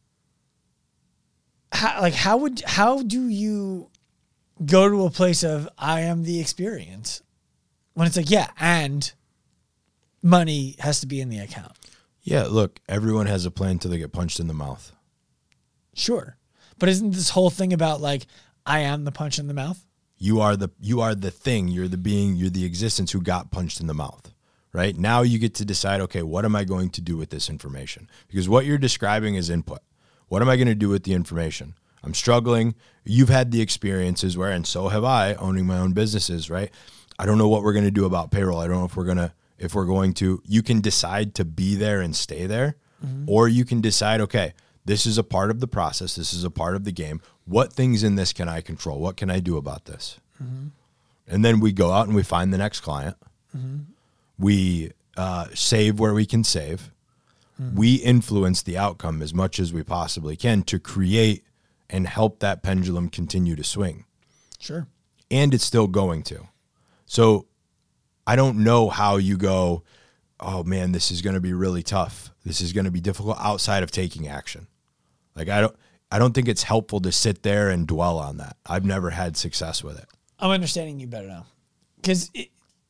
how do you go to a place of I am the experience when it's like, yeah, and money has to be in the account? Yeah, look, everyone has a plan till they get punched in the mouth. Sure. But isn't this whole thing about like, I am the punch in the mouth? You are the thing, you're the being, you're the existence who got punched in the mouth, right? Now you get to decide, okay, what am I going to do with this information? Because what you're describing is input. What am I going to do with the information? I'm struggling. You've had the experiences where, and so have I, owning my own businesses, right? I don't know what we're going to do about payroll. I don't know if we're going to, you can decide to be there and stay there, or you can decide, okay, this is a part of the process. This is a part of the game. What things in this can I control? What can I do about this? And then we go out and we find the next client. We save where we can save. We influence the outcome as much as we possibly can to create and help that pendulum continue to swing. Sure. And it's still going to. So I don't know how you go, oh man, this is going to be really tough. This is going to be difficult outside of taking action. Like I don't think it's helpful to sit there and dwell on that. I've never had success with it. I'm understanding you better now. Because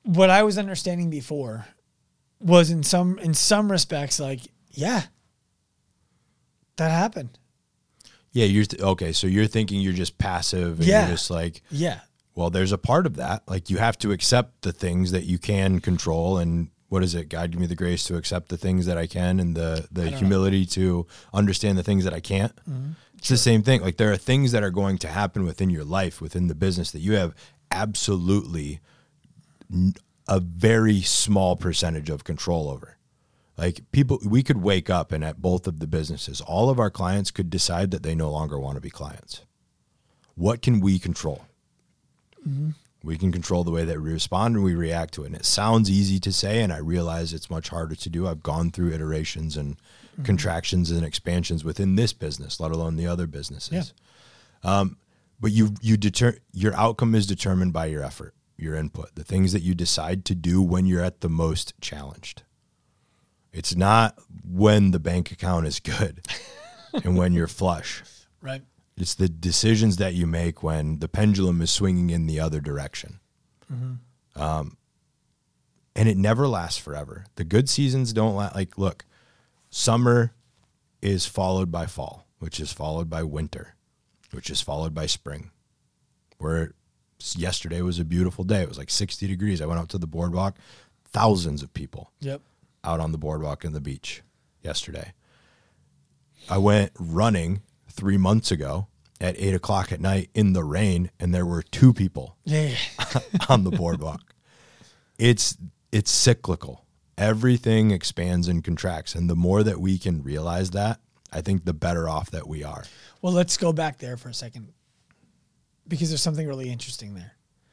what I was understanding before was in some respects, like, yeah, that happened. Yeah, okay. So you're thinking you're just passive, and Yeah. you're just like, Yeah. well, there's a part of that. Like, you have to accept the things that you can control, and what is it? God, give me the grace to accept the things that I can, and the humility to understand the things that I can't. Mm-hmm. It's the same thing. Like, there are things that are going to happen within your life, within the business, that you have absolutely a very small percentage of control over. Like, we could wake up and at both of the businesses, all of our clients could decide that they no longer want to be clients. What can we control? Mm-hmm. We can control the way that we respond and we react to it. And it sounds easy to say, and I realize it's much harder to do. I've gone through iterations and contractions and expansions within this business, let alone the other businesses. Yeah. But your outcome is determined by your effort, your input, the things that you decide to do when you're at the most challenged. It's not when the bank account is good and when you're flush. Right. It's the decisions that you make when the pendulum is swinging in the other direction. Mm-hmm. And it never lasts forever. The good seasons don't last. Like, look, summer is followed by fall, which is followed by winter, which is followed by spring. Where yesterday was a beautiful day. It was like 60 degrees. I went out to the boardwalk. Thousands of people. Yep. Out on the boardwalk and the beach yesterday. I went running 3 months ago at 8:00 at night in the rain, and there were 2 people on the boardwalk. It's cyclical. Everything expands and contracts, and the more that we can realize that, I think the better off that we are. Well, let's go back there for a second, because there's something really interesting there.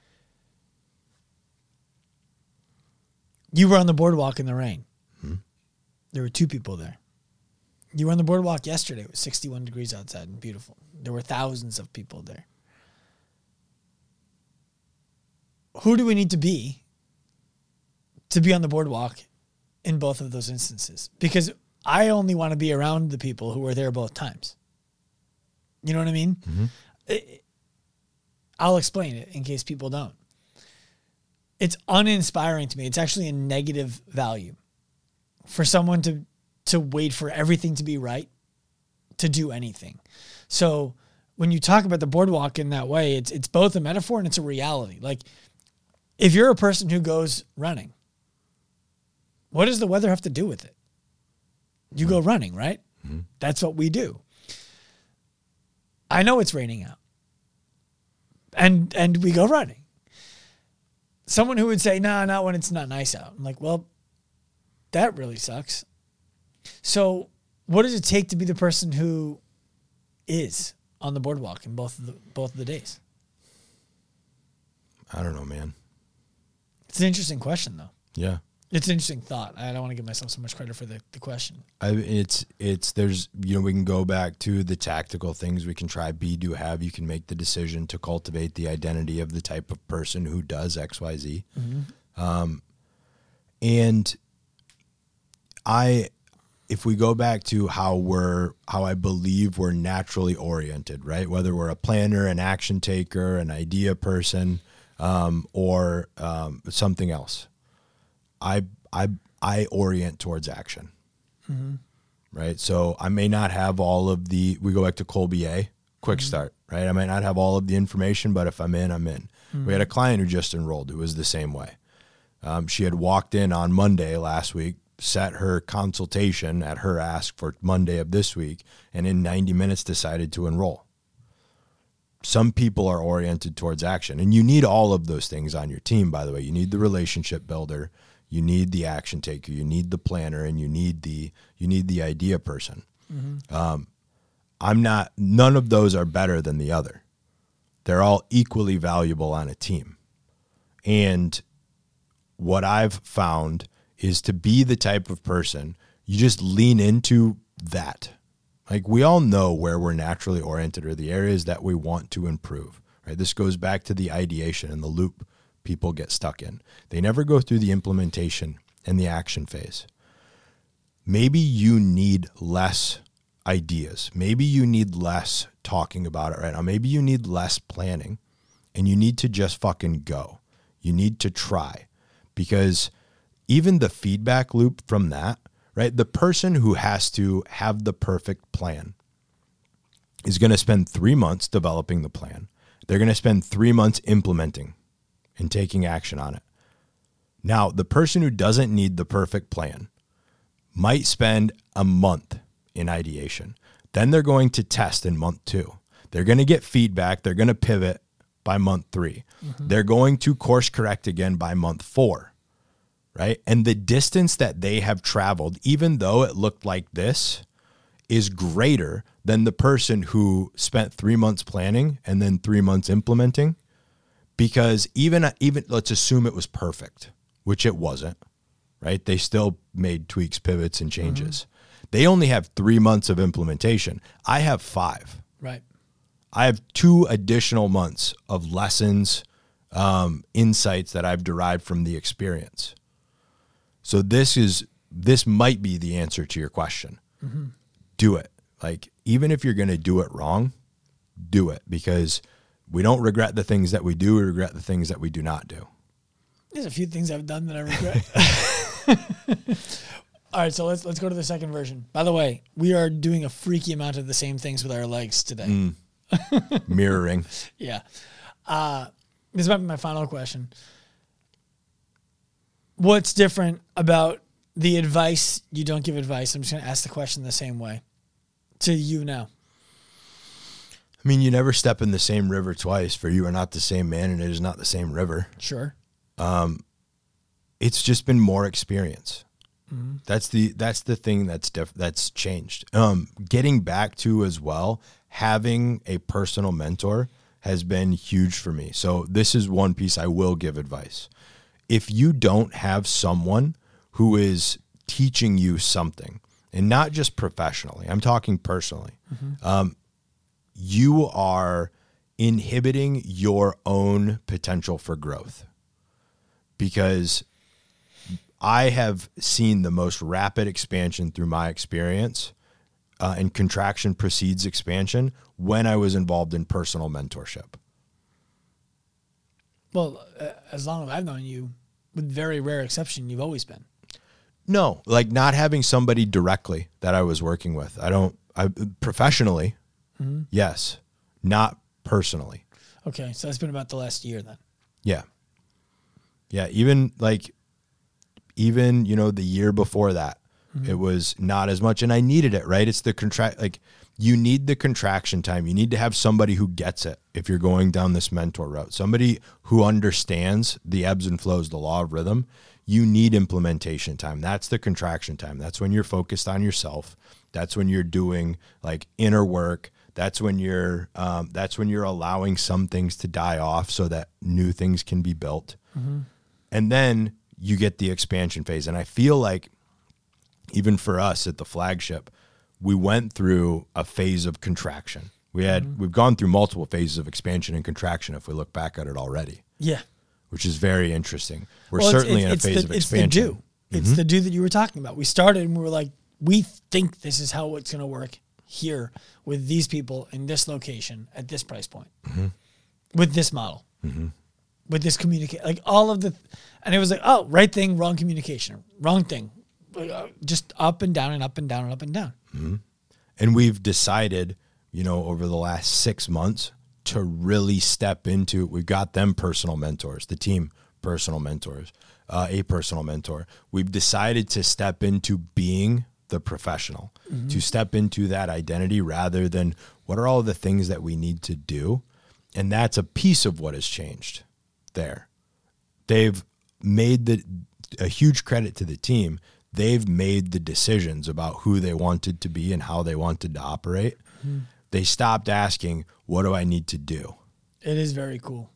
You were on the boardwalk in the rain. Mm-hmm. There were 2 people there. You were on the boardwalk yesterday. It was 61 degrees outside and beautiful. There were thousands of people there. Who do we need to be on the boardwalk in both of those instances? Because I only want to be around the people who were there both times. You know what I mean? Mm-hmm. I'll explain it in case people don't. It's uninspiring to me. It's actually a negative value for someone to wait for everything to be right to do anything. So when you talk about the boardwalk in that way, it's both a metaphor and it's a reality. Like, if you're a person who goes running, what does the weather have to do with it? You go running, right? Mm-hmm. That's what we do. I know it's raining out. And we go running. Someone who would say, nah, not when it's not nice out. I'm like, well, that really sucks. So what does it take to be the person who is on the boardwalk in both of the days? I don't know, man. It's an interesting question, though. Yeah. It's an interesting thought. I don't want to give myself so much credit for the question. There's, we can go back to the tactical things we can try, be, do, have. You can make the decision to cultivate the identity of the type of person who does X, Y, Z. Mm-hmm. And if we go back to how I believe we're naturally oriented, right? Whether we're a planner, an action taker, an idea person, or something else. I orient towards action, mm-hmm. right? So I may not have all of we go back to Colby A, quick mm-hmm. start, right? I might not have all of the information, but if I'm in, I'm in. Mm-hmm. We had a client who just enrolled who was the same way. She had walked in on Monday last week, set her consultation at her ask for Monday of this week, and in 90 minutes decided to enroll. Some people are oriented towards action, and you need all of those things on your team, by the way. You need the relationship builder. You need the action taker, you need the planner, and you need the idea person. Mm-hmm. None of those are better than the other. They're all equally valuable on a team. And what I've found is to be the type of person, you just lean into that. Like, we all know where we're naturally oriented or the areas that we want to improve, right? This goes back to the ideation and the loop people get stuck in. They never go through the implementation and the action phase. Maybe you need less ideas. Maybe you need less talking about it right now. Maybe you need less planning, and you need to just fucking go. You need to try, because even the feedback loop from that, right? The person who has to have the perfect plan is going to spend 3 months developing the plan. They're going to spend 3 months implementing and taking action on it. Now, the person who doesn't need the perfect plan might spend a month in ideation. Then they're going to test in month 2. They're going to get feedback. They're going to pivot by month 3. They're going to course correct again by month 4, right? And the distance that they have traveled, even though it looked like this, is greater than the person who spent 3 months planning and then 3 months implementing. Because even let's assume it was perfect, which it wasn't, right? They still made tweaks, pivots, and changes. They only have 3 months of implementation. I have 5. Right. I have 2 additional months of lessons, insights that I've derived from the experience. So this might be the answer to your question. Do it. Like, even if you're going to do it wrong, do it, because we don't regret the things that we do. We regret the things that we do not do. There's a few things I've done that I regret. All right, so let's go to the second version. By the way, we are doing a freaky amount of the same things with our legs today. Mirroring. Yeah. This might be my final question. What's different about the advice? You don't give advice. I'm just going to ask the question the same way to you now. I mean, you never step in the same river twice, for you are not the same man and it is not the same river. Sure. It's just been more experience. That's the thing that's changed. Getting back to, as well, having a personal mentor has been huge for me. So this is one piece I will give advice. If you don't have someone who is teaching you something, and not just professionally, I'm talking personally, you are inhibiting your own potential for growth. Because I have seen the most rapid expansion through my experience, and contraction precedes expansion, when I was involved in personal mentorship. Well, as long as I've known you, with very rare exception, you've always been. No, like not having somebody directly that I was working with. Professionally, yes, not personally. Okay, so it's been about the last year then. Yeah. Yeah, even the year before that, it was not as much, and I needed it, right? It's the you need the contraction time. You need to have somebody who gets it if you're going down this mentor route. Somebody who understands the ebbs and flows, the law of rhythm. You need implementation time. That's the contraction time. That's when you're focused on yourself. That's when you're doing like inner work. That's when you're allowing some things to die off so that new things can be built. And then you get the expansion phase. And I feel like even for us at the flagship, we went through a phase of contraction. We've gone through multiple phases of expansion and contraction if we look back at it already. Yeah. Which is very interesting. We're certainly in a phase of expansion. It's the do that you were talking about. We started and we were like, we think this is how it's going to work here with these people in this location at this price point, with this model, with this communicate, like all of the, and it was like, oh, right thing, wrong communication, wrong thing, just up and down and up and down and up and down. And we've decided, over the last 6 months to really step into, we've got them personal mentors, the team personal mentors, a personal mentor. We've decided to step into being the professional, to step into that identity rather than what are all the things that we need to do. And that's a piece of what has changed there. They've made a huge credit to the team. They've made the decisions about who they wanted to be and how they wanted to operate. They stopped asking, what do I need to do? It is very cool.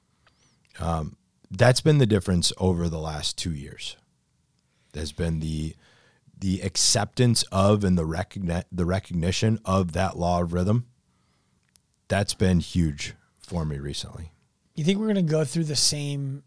That's been the difference over the last 2 years. There's been the acceptance of and the recognition of that law of rhythm. That's been huge for me recently. You think we're going to go through the same?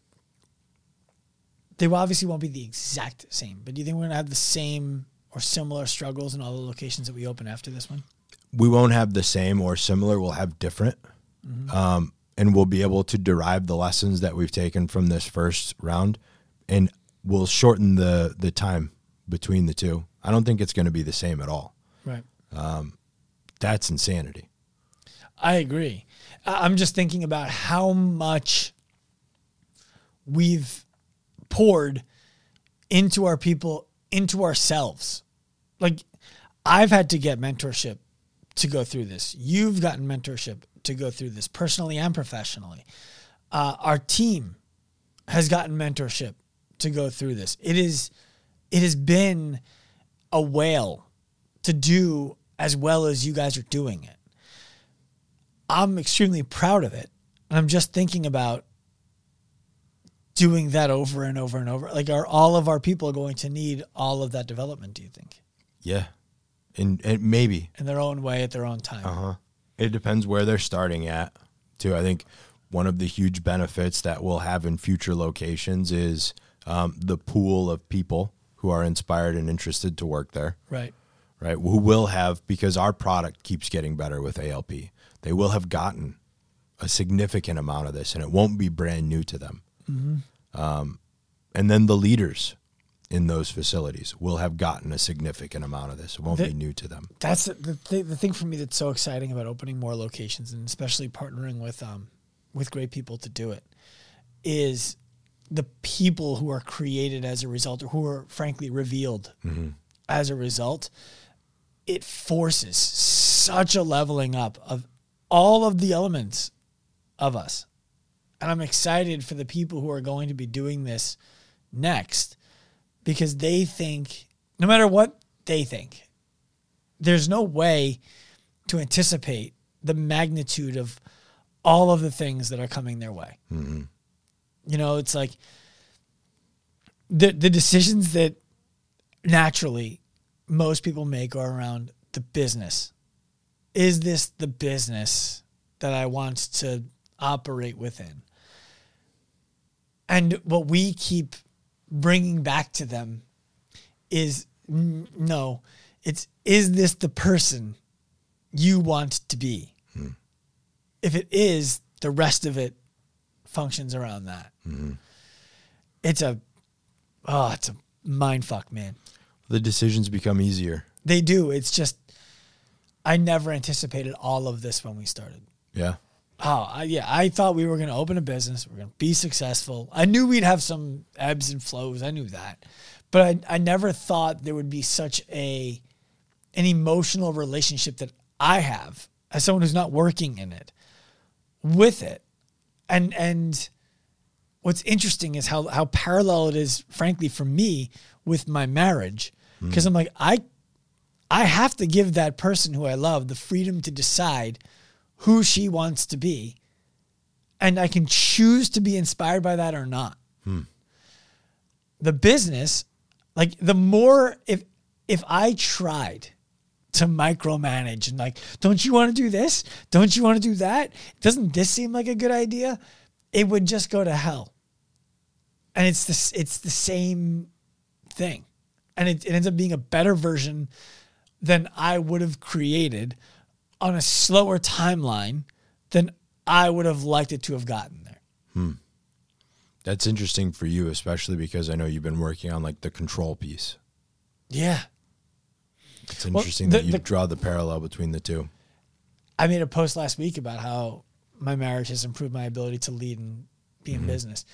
They obviously won't be the exact same, but do you think we're going to have the same or similar struggles in all the locations that we open after this one? We won't have the same or similar. We'll have different. And we'll be able to derive the lessons that we've taken from this first round and will shorten the time between the two. I don't think it's going to be the same at all. Right. That's insanity. I agree. I'm just thinking about how much we've poured into our people, into ourselves. Like, I've had to get mentorship to go through this. You've gotten mentorship to go through this, personally and professionally. Our team has gotten mentorship to go through this. It has been a whale to do as well as you guys are doing it. I'm extremely proud of it. And I'm just thinking about doing that over and over and over. Like, are all of our people going to need all of that development, do you think? Yeah. And maybe. In their own way, at their own time. It depends where they're starting at, too. I think one of the huge benefits that we'll have in future locations is the pool of people who are inspired and interested to work there. Right. Right. Who will have, because our product keeps getting better with ALP, they will have gotten a significant amount of this, and it won't be brand new to them. Mm-hmm. And then the leaders in those facilities will have gotten a significant amount of this. It won't be new to them. That's the thing for me that's so exciting about opening more locations, and especially partnering with great people to do it, is the people who are created as a result, or who are frankly revealed as a result. It forces such a leveling up of all of the elements of us. And I'm excited for the people who are going to be doing this next, because they think, no matter what they think, there's no way to anticipate the magnitude of all of the things that are coming their way. Mm-hmm. You know, it's like the decisions that naturally most people make are around the business. Is this the business that I want to operate within? And what we keep bringing back to them is no, is this the person you want to be? If it is, the rest of it functions around that. It's a mind fuck, man. The decisions become easier. They do. It's just, I never anticipated all of this when we started. Yeah. I thought we were going to open a business. We're going to be successful. I knew we'd have some ebbs and flows. I knew that. But I never thought there would be such an emotional relationship that I have as someone who's not working in it with it. And what's interesting is how parallel it is, frankly, for me with my marriage. Because I'm like, I have to give that person who I love the freedom to decide who she wants to be. And I can choose to be inspired by that or not. The business, like, the more, if I tried to micromanage and like, don't you want to do this? Don't you want to do that? Doesn't this seem like a good idea? It would just go to hell. And it's the same thing. And it ends up being a better version than I would have created on a slower timeline than I would have liked it to have gotten there. That's interesting for you, especially because I know you've been working on like the control piece. Yeah. It's interesting that you draw the parallel between the two. I made a post last week about how my marriage has improved my ability to lead and be in business.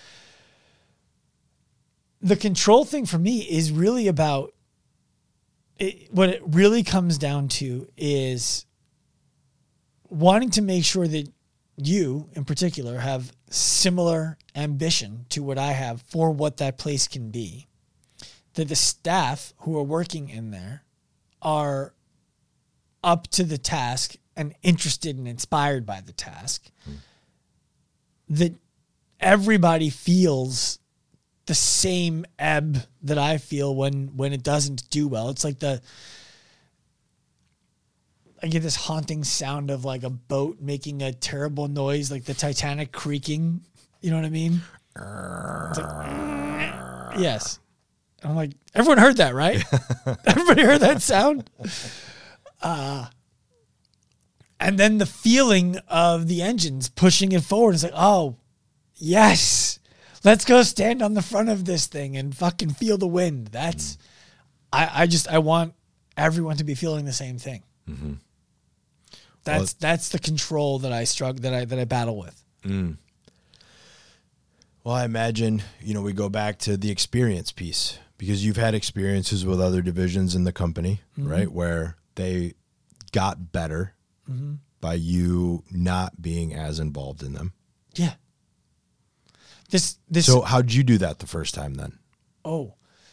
The control thing for me is really about what it really comes down to is wanting to make sure that you in particular have similar ambition to what I have for what that place can be, that the staff who are working in there are up to the task and interested and inspired by the task, that everybody feels the same ebb that I feel when it doesn't do well. It's like I get this haunting sound of like a boat making a terrible noise, like the Titanic creaking. You know what I mean? It's like, yes. I'm like, everyone heard that, right? Everybody heard that sound? And then the feeling of the engines pushing it forward is like, oh, yes. Let's go stand on the front of this thing and fucking feel the wind. That's, I want everyone to be feeling the same thing. Mm-hmm. That's the control that I battle with. Well, I imagine, we go back to the experience piece, because you've had experiences with other divisions in the company, right? Where they got better by you not being as involved in them. Yeah. This. So how'd you do that the first time then? Oh,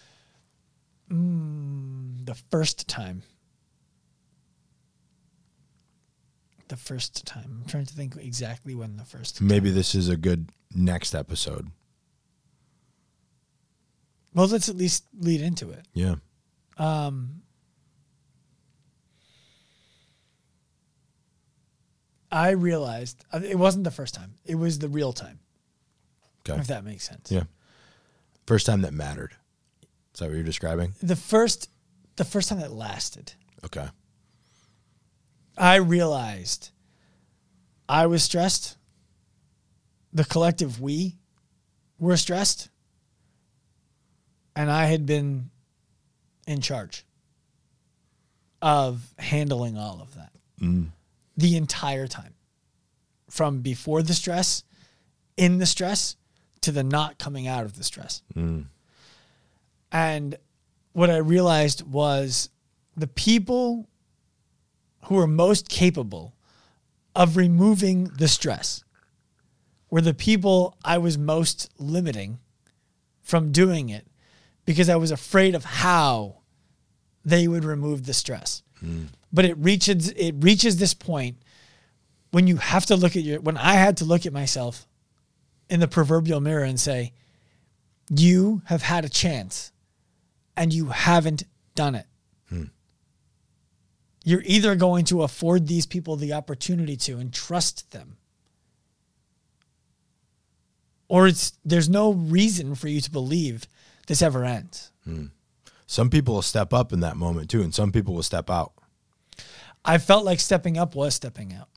the first time. I'm trying to think exactly when the first time. Maybe this is a good next episode. Well, let's at least lead into it. Yeah. I realized it wasn't the first time. It was the real time. Okay. If that makes sense. Yeah. First time that mattered. Is that what you're describing? The first time that lasted. Okay. I realized I was stressed. The collective we were stressed. And I had been in charge of handling all of that the entire time. From before the stress, in the stress, to the not coming out of the stress. And what I realized was the people who were most capable of removing the stress were the people I was most limiting from doing it, because I was afraid of how they would remove the stress. But it reaches this point when you have to look at when I had to look at myself in the proverbial mirror and say, you have had a chance and you haven't done it. You're either going to afford these people the opportunity to and trust them, or there's no reason for you to believe this ever ends. Some people will step up in that moment too, and some people will step out. I felt like stepping up was stepping out.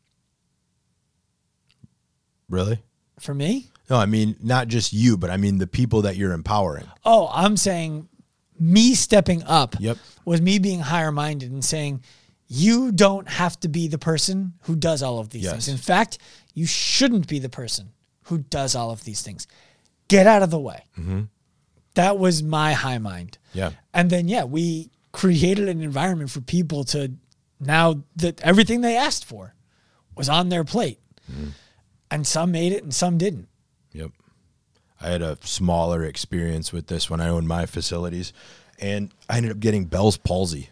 Really? For me? No, I mean, not just you, but I mean the people that you're empowering. Oh, I'm saying me stepping up Yep. was me being higher minded and saying, you don't have to be the person who does all of these Yes. things. In fact, you shouldn't be the person who does all of these things. Get out of the way. That was my high mind. Yeah. And then, we created an environment for people to now that everything they asked for was on their plate. And some made it and some didn't. Yep. I had a smaller experience with this when I owned my facilities, and I ended up getting Bell's palsy.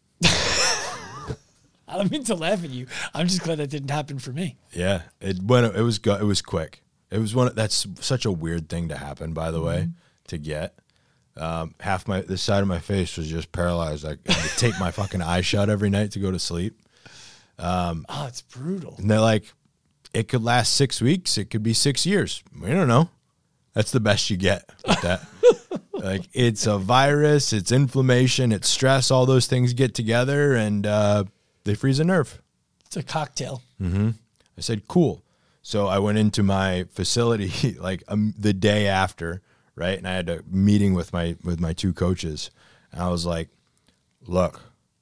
I don't mean to laugh at you. I'm just glad that didn't happen for me. Yeah. It was quick. It was that's such a weird thing to happen, by the way, to get. This side of my face was just paralyzed. I had to tape my fucking eye shut every night to go to sleep. It's brutal. And they're like, it could last 6 weeks. It could be 6 years. We don't know. That's the best you get with that. Like, it's a virus, it's inflammation, it's stress. All those things get together and they freeze a nerve. It's a cocktail. I said, cool. So I went into my facility like the day after, right? And I had a meeting with my two coaches. And I was like, look,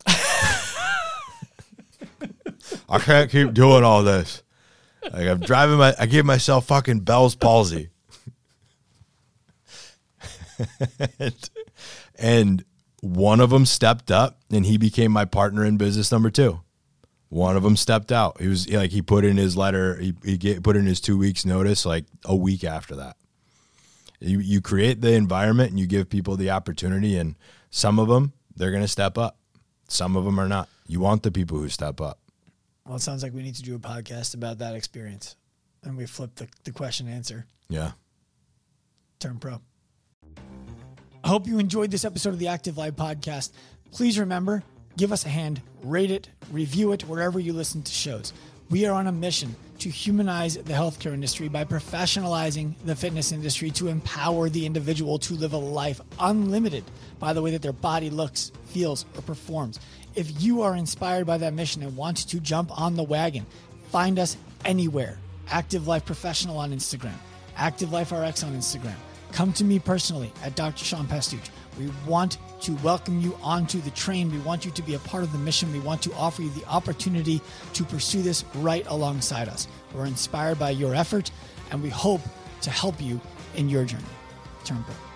I can't keep doing all this. Like, I gave myself fucking Bell's palsy. and one of them stepped up and he became my partner in business number 2. One of them stepped out. He was like, he put in his letter. He put in his 2 weeks notice, like a week after that. You create the environment and you give people the opportunity, and some of them, they're going to step up. Some of them are not. You want the people who step up. Well, it sounds like we need to do a podcast about that experience. And we flip the question answer. Yeah. Turn pro. I hope you enjoyed this episode of the Active Life Podcast. Please remember, give us a hand, rate it, review it wherever you listen to shows. We are on a mission to humanize the healthcare industry by professionalizing the fitness industry to empower the individual to live a life unlimited by the way that their body looks, feels, or performs. If you are inspired by that mission and want to jump on the wagon, find us anywhere. Active Life Professional on Instagram, Active Life RX on Instagram. Come to me personally at Dr. Sean Pastuch. We want to welcome you onto the train. We want you to be a part of the mission. We want to offer you the opportunity to pursue this right alongside us. We're inspired by your effort, and we hope to help you in your journey. Turn pro.